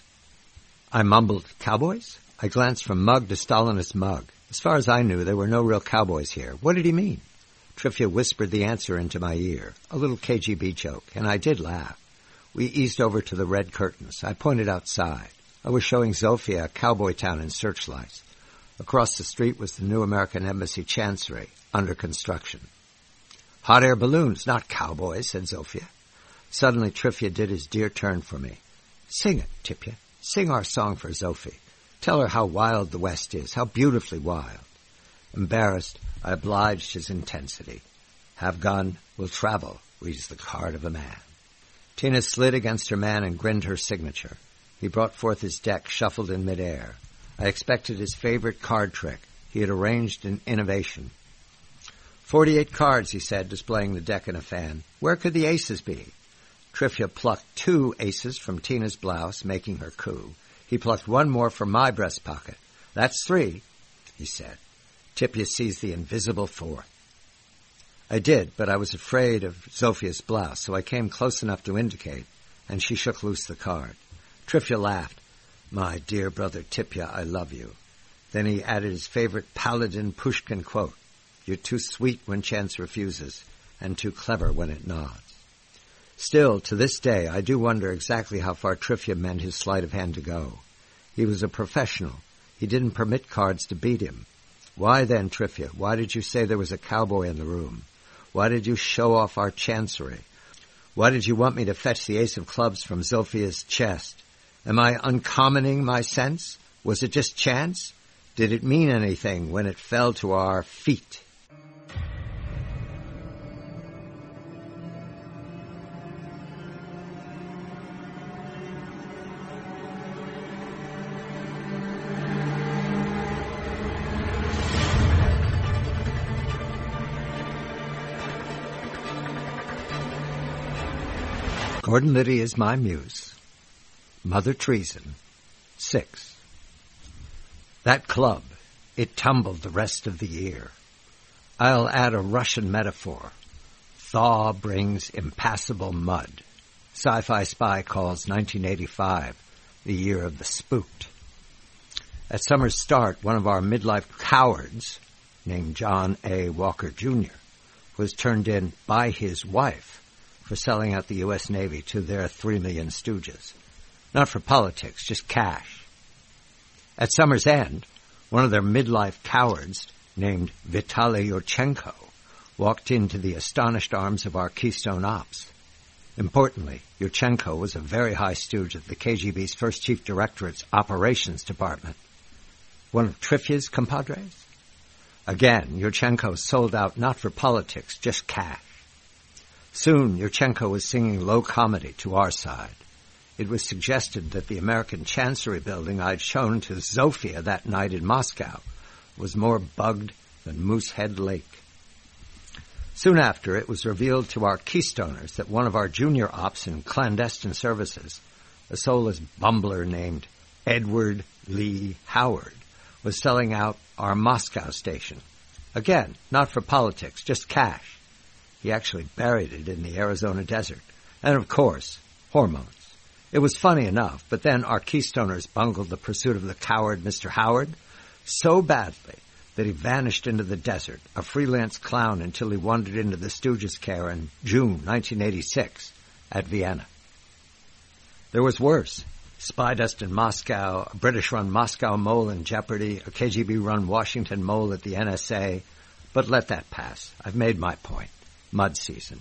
I mumbled, cowboys? I glanced from mug to Stalinist mug. As far as I knew, there were no real cowboys here. What did he mean? Trifia whispered the answer into my ear, a little K G B joke, and I did laugh. We eased over to the red curtains. I pointed outside. I was showing Zofia a cowboy town in searchlights. Across the street was the new American Embassy Chancery, under construction. Hot air balloons, not cowboys, said Zofia. Suddenly Trifia did his dear turn for me. Sing it, Tipya. Sing our song for Zofie. Tell her how wild the West is, how beautifully wild. Embarrassed, I obliged his intensity. Have gun, will travel, reads the card of a man. Tina slid against her man and grinned her signature. He brought forth his deck, shuffled in midair. I expected his favorite card trick. He had arranged an innovation. Forty-eight cards, he said, displaying the deck in a fan. Where could the aces be? Trifia plucked two aces from Tina's blouse, making her coo. He plucked one more from my breast pocket. That's three, he said. Tipya sees the invisible fourth. I did, but I was afraid of Zofia's blouse, so I came close enough to indicate, and she shook loose the card. Trifia laughed. My dear brother Tipya, I love you. Then he added his favorite Paladin Pushkin quote. You're too sweet when chance refuses, and too clever when it nods. Still, to this day, I do wonder exactly how far Trifia meant his sleight of hand to go. He was a professional. He didn't permit cards to beat him. Why then, Trifia, why did you say there was a cowboy in the room? Why did you show off our chancery? Why did you want me to fetch the ace of clubs from Zofia's chest? Am I uncommoning my sense? Was it just chance? Did it mean anything when it fell to our feet? Gordon Liddy is my muse. Mother Treason. Six. That club, it tumbled the rest of the year. I'll add a Russian metaphor. Thaw brings impassable mud. Sci-Fi Spy calls nineteen eighty-five the year of the spooked. At summer's start, one of our midlife cowards, named John A. Walker Junior, was turned in by his wife for selling out the U S Navy to their three million stooges. Not for politics, just cash. At summer's end, one of their midlife cowards, named Vitaly Yurchenko, walked into the astonished arms of our Keystone Ops. Importantly, Yurchenko was a very high stooge of the K G B's first Chief Directorate's Operations Department. One of Trifia's compadres? Again, Yurchenko sold out not for politics, just cash. Soon, Yurchenko was singing low comedy to our side. It was suggested that the American Chancery building I'd shown to Zofia that night in Moscow was more bugged than Moosehead Lake. Soon after, it was revealed to our Keystoners that one of our junior ops in clandestine services, a soulless bumbler named Edward Lee Howard, was selling out our Moscow station. Again, not for politics, just cash. He actually buried it in the Arizona desert. And of course, hormones. It was funny enough, but then our Keystoners bungled the pursuit of the coward Mister Howard so badly that he vanished into the desert, a freelance clown until he wandered into the Stooges' care in June nineteen eighty-six at Vienna. There was worse. Spy dust in Moscow, a British-run Moscow mole in jeopardy, a K G B-run Washington mole at the N S A. But let that pass. I've made my point. Mud season.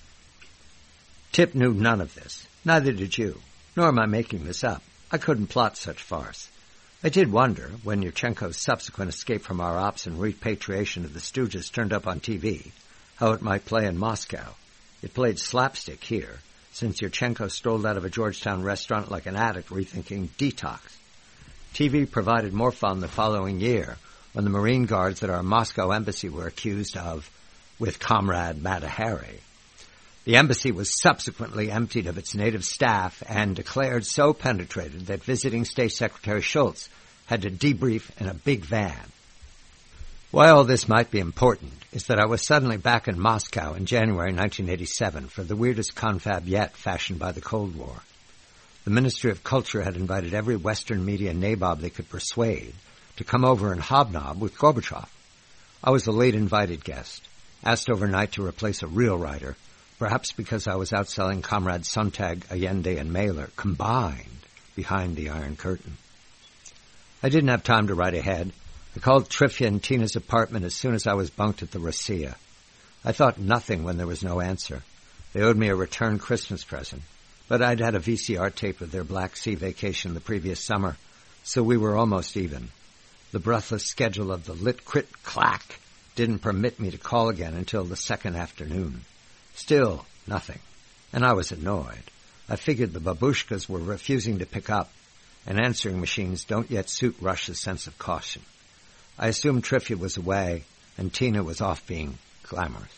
Tip knew none of this. Neither did you. Nor am I making this up. I couldn't plot such farce. I did wonder, when Yurchenko's subsequent escape from our ops and repatriation of the Stooges turned up on T V, how it might play in Moscow. It played slapstick here, since Yurchenko strolled out of a Georgetown restaurant like an addict rethinking detox. T V provided more fun the following year, when the Marine Guards at our Moscow embassy were accused of, with Comrade Mata Hari, The embassy was subsequently emptied of its native staff and declared so penetrated that visiting State Secretary Schultz had to debrief in a big van. Why all this might be important is that I was suddenly back in Moscow in January nineteen eighty-seven for the weirdest confab yet fashioned by the Cold War. The Ministry of Culture had invited every Western media nabob they could persuade to come over and hobnob with Gorbachev. I was the late invited guest, asked overnight to replace a real writer, perhaps because I was out selling Comrades Sontag, Allende, and Mailer combined behind the Iron Curtain. I didn't have time to write ahead. I called Trifia and Tina's apartment as soon as I was bunked at the Rossiya. I thought nothing when there was no answer. They owed me a return Christmas present, but I'd had a V C R tape of their Black Sea vacation the previous summer, so we were almost even. The breathless schedule of the lit-crit-clack didn't permit me to call again until the second afternoon. Still, nothing. And I was annoyed. I figured the babushkas were refusing to pick up, and answering machines don't yet suit Russia's sense of caution. I assumed Trifia was away, and Tina was off being glamorous.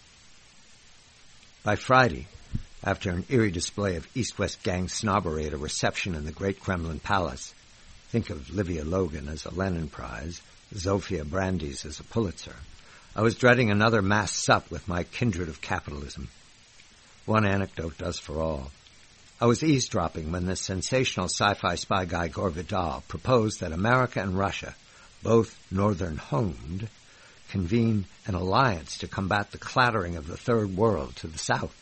By Friday, after an eerie display of East-West gang snobbery at a reception in the Great Kremlin Palace, think of Livia Logan as a Lenin Prize, Zofia Brandes as a Pulitzer, I was dreading another mass sup with my kindred of capitalism. One anecdote does for all. I was eavesdropping when the sensational sci-fi spy guy Gore Vidal proposed that America and Russia, both northern-homed, convene an alliance to combat the clattering of the Third World to the south.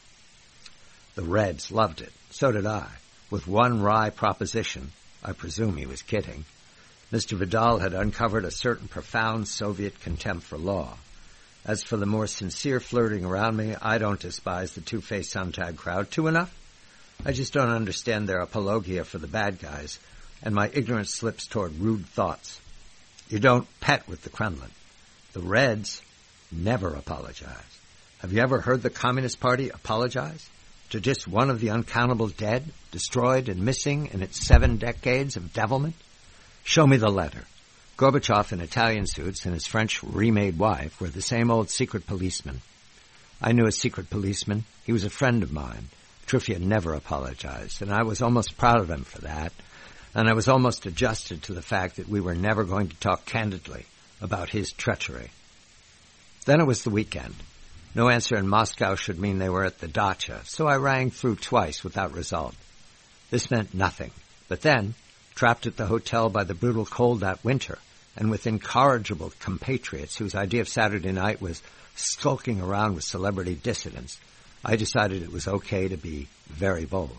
The Reds loved it. So did I. With one wry proposition, I presume he was kidding, Mister Vidal had uncovered a certain profound Soviet contempt for law. As for the more sincere flirting around me, I don't despise the two-faced Sontag crowd too enough. I just don't understand their apologia for the bad guys, and my ignorance slips toward rude thoughts. You don't pet with the Kremlin. The Reds never apologize. Have you ever heard the Communist Party apologize? To just one of the uncountable dead, destroyed and missing in its seven decades of devilment? Show me the letter. Gorbachev in Italian suits and his French remade wife were the same old secret policeman. I knew a secret policeman. He was a friend of mine. Trifia never apologized, and I was almost proud of him for that, and I was almost adjusted to the fact that we were never going to talk candidly about his treachery. Then it was the weekend. No answer in Moscow should mean they were at the dacha, so I rang through twice without result. This meant nothing. But then, trapped at the hotel by the brutal cold that winter, and with incorrigible compatriots whose idea of Saturday night was skulking around with celebrity dissidents, I decided it was okay to be very bold.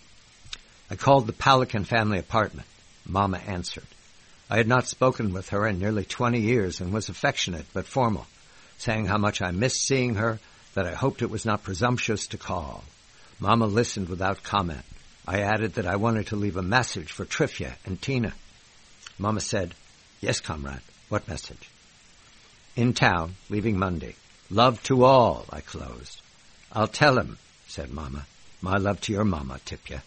I called the Pelican family apartment. Mama answered. I had not spoken with her in nearly twenty years and was affectionate but formal, saying how much I missed seeing her, that I hoped it was not presumptuous to call. Mama listened without comment. I added that I wanted to leave a message for Trifia and Tina. Mama said, Yes, comrade. What message? In town, leaving Monday. Love to all, I closed. I'll tell him, said Mama. My love to your mama, Tipya.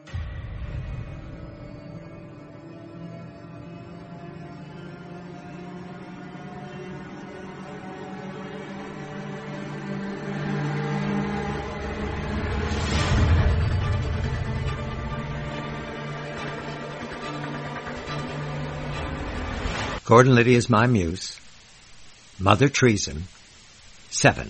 Gordon Liddy is my muse. Mother Treason. Seven.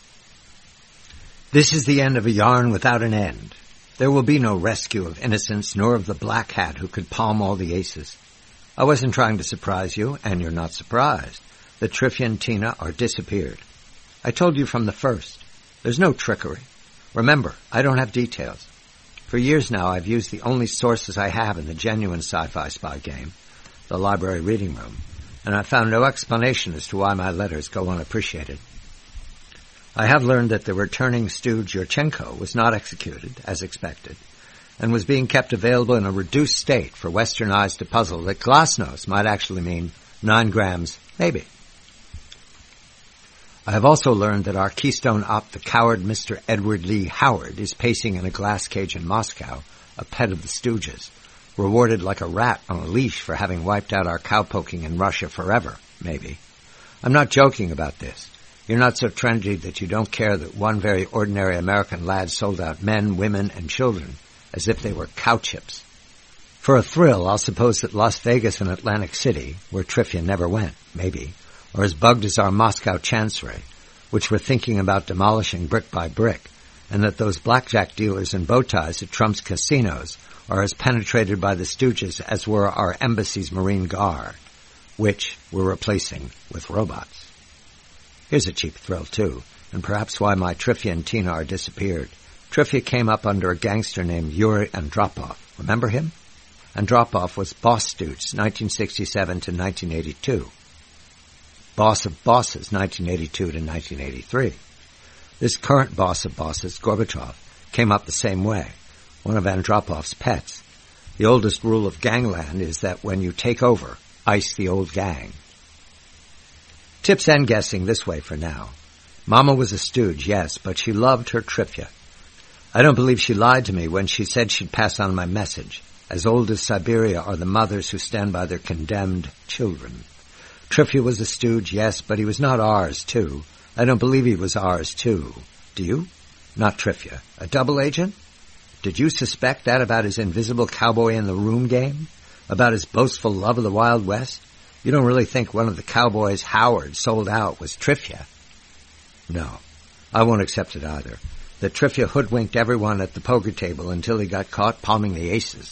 This is the end of a yarn without an end. There will be no rescue of innocence, nor of the black hat who could palm all the aces. I wasn't trying to surprise you, and you're not surprised, that Trifia and Tina are disappeared. I told you from the first. There's no trickery. Remember, I don't have details. For years now, I've used the only sources I have in the genuine sci-fi spy game, the library reading room, and I found no explanation as to why my letters go unappreciated. I have learned that the returning stooge Yurchenko was not executed, as expected, and was being kept available in a reduced state for Western eyes to puzzle that glasnost might actually mean nine grams, maybe. I have also learned that our keystone op, the coward Mister Edward Lee Howard, is pacing in a glass cage in Moscow, a pet of the Stooges, rewarded like a rat on a leash for having wiped out our cowpoking in Russia forever, maybe. I'm not joking about this. You're not so trendy that you don't care that one very ordinary American lad sold out men, women, and children as if they were cow chips. For a thrill, I'll suppose that Las Vegas and Atlantic City, where Trifia never went, maybe, are as bugged as our Moscow Chancery, which we're thinking about demolishing brick by brick, and that those blackjack dealers in bow ties at Trump's casinos are as penetrated by the Stooges as were our embassy's Marine Guard, which we're replacing with robots. Here's a cheap thrill, too, and perhaps why my Trifia and Tinar disappeared. Trifia came up under a gangster named Yuri Andropov. Remember him? Andropov was Boss Stooge, nineteen sixty-seven to nineteen eighty-two. Boss of Bosses, nineteen eighty-two to nineteen eighty-three. This current boss of bosses, Gorbachev, came up the same way, one of Andropov's pets. The oldest rule of gangland is that when you take over, ice the old gang. Tips and guessing this way for now. Mama was a stooge, yes, but she loved her Trifia. I don't believe she lied to me when she said she'd pass on my message. As old as Siberia are the mothers who stand by their condemned children. Trifia was a stooge, yes, but he was not ours, too. I don't believe he was ours, too. Do you? Not Trifia. A double agent? Did you suspect that about his invisible cowboy in the room game? About his boastful love of the Wild West? You don't really think one of the cowboys Howard sold out was Trifia? No, I won't accept it either. That Trifia hoodwinked everyone at the poker table until he got caught palming the aces.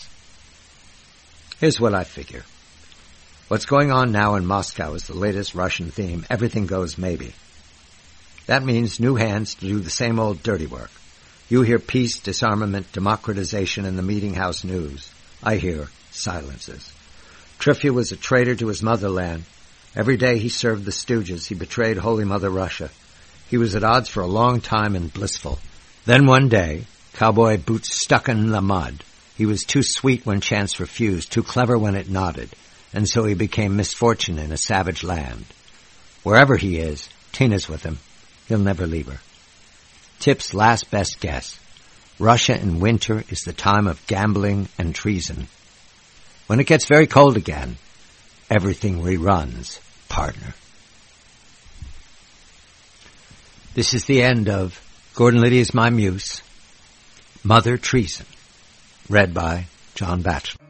Here's what I figure. What's going on now in Moscow is the latest Russian theme, everything goes maybe. That means new hands to do the same old dirty work. You hear peace, disarmament, democratization in the meeting house news. I hear silences. Trifia was a traitor to his motherland. Every day he served the Stooges. He betrayed Holy Mother Russia. He was at odds for a long time and blissful. Then one day, cowboy boots stuck in the mud. He was too sweet when chance refused, too clever when it nodded, and so he became misfortune in a savage land. Wherever he is, Tina's with him. He'll never leave her. Tip's last best guess. Russia in winter is the time of gambling and treason. When it gets very cold again, everything reruns, partner. This is the end of Gordon Liddy's My Muse, Mother Treason, read by John Batchelor.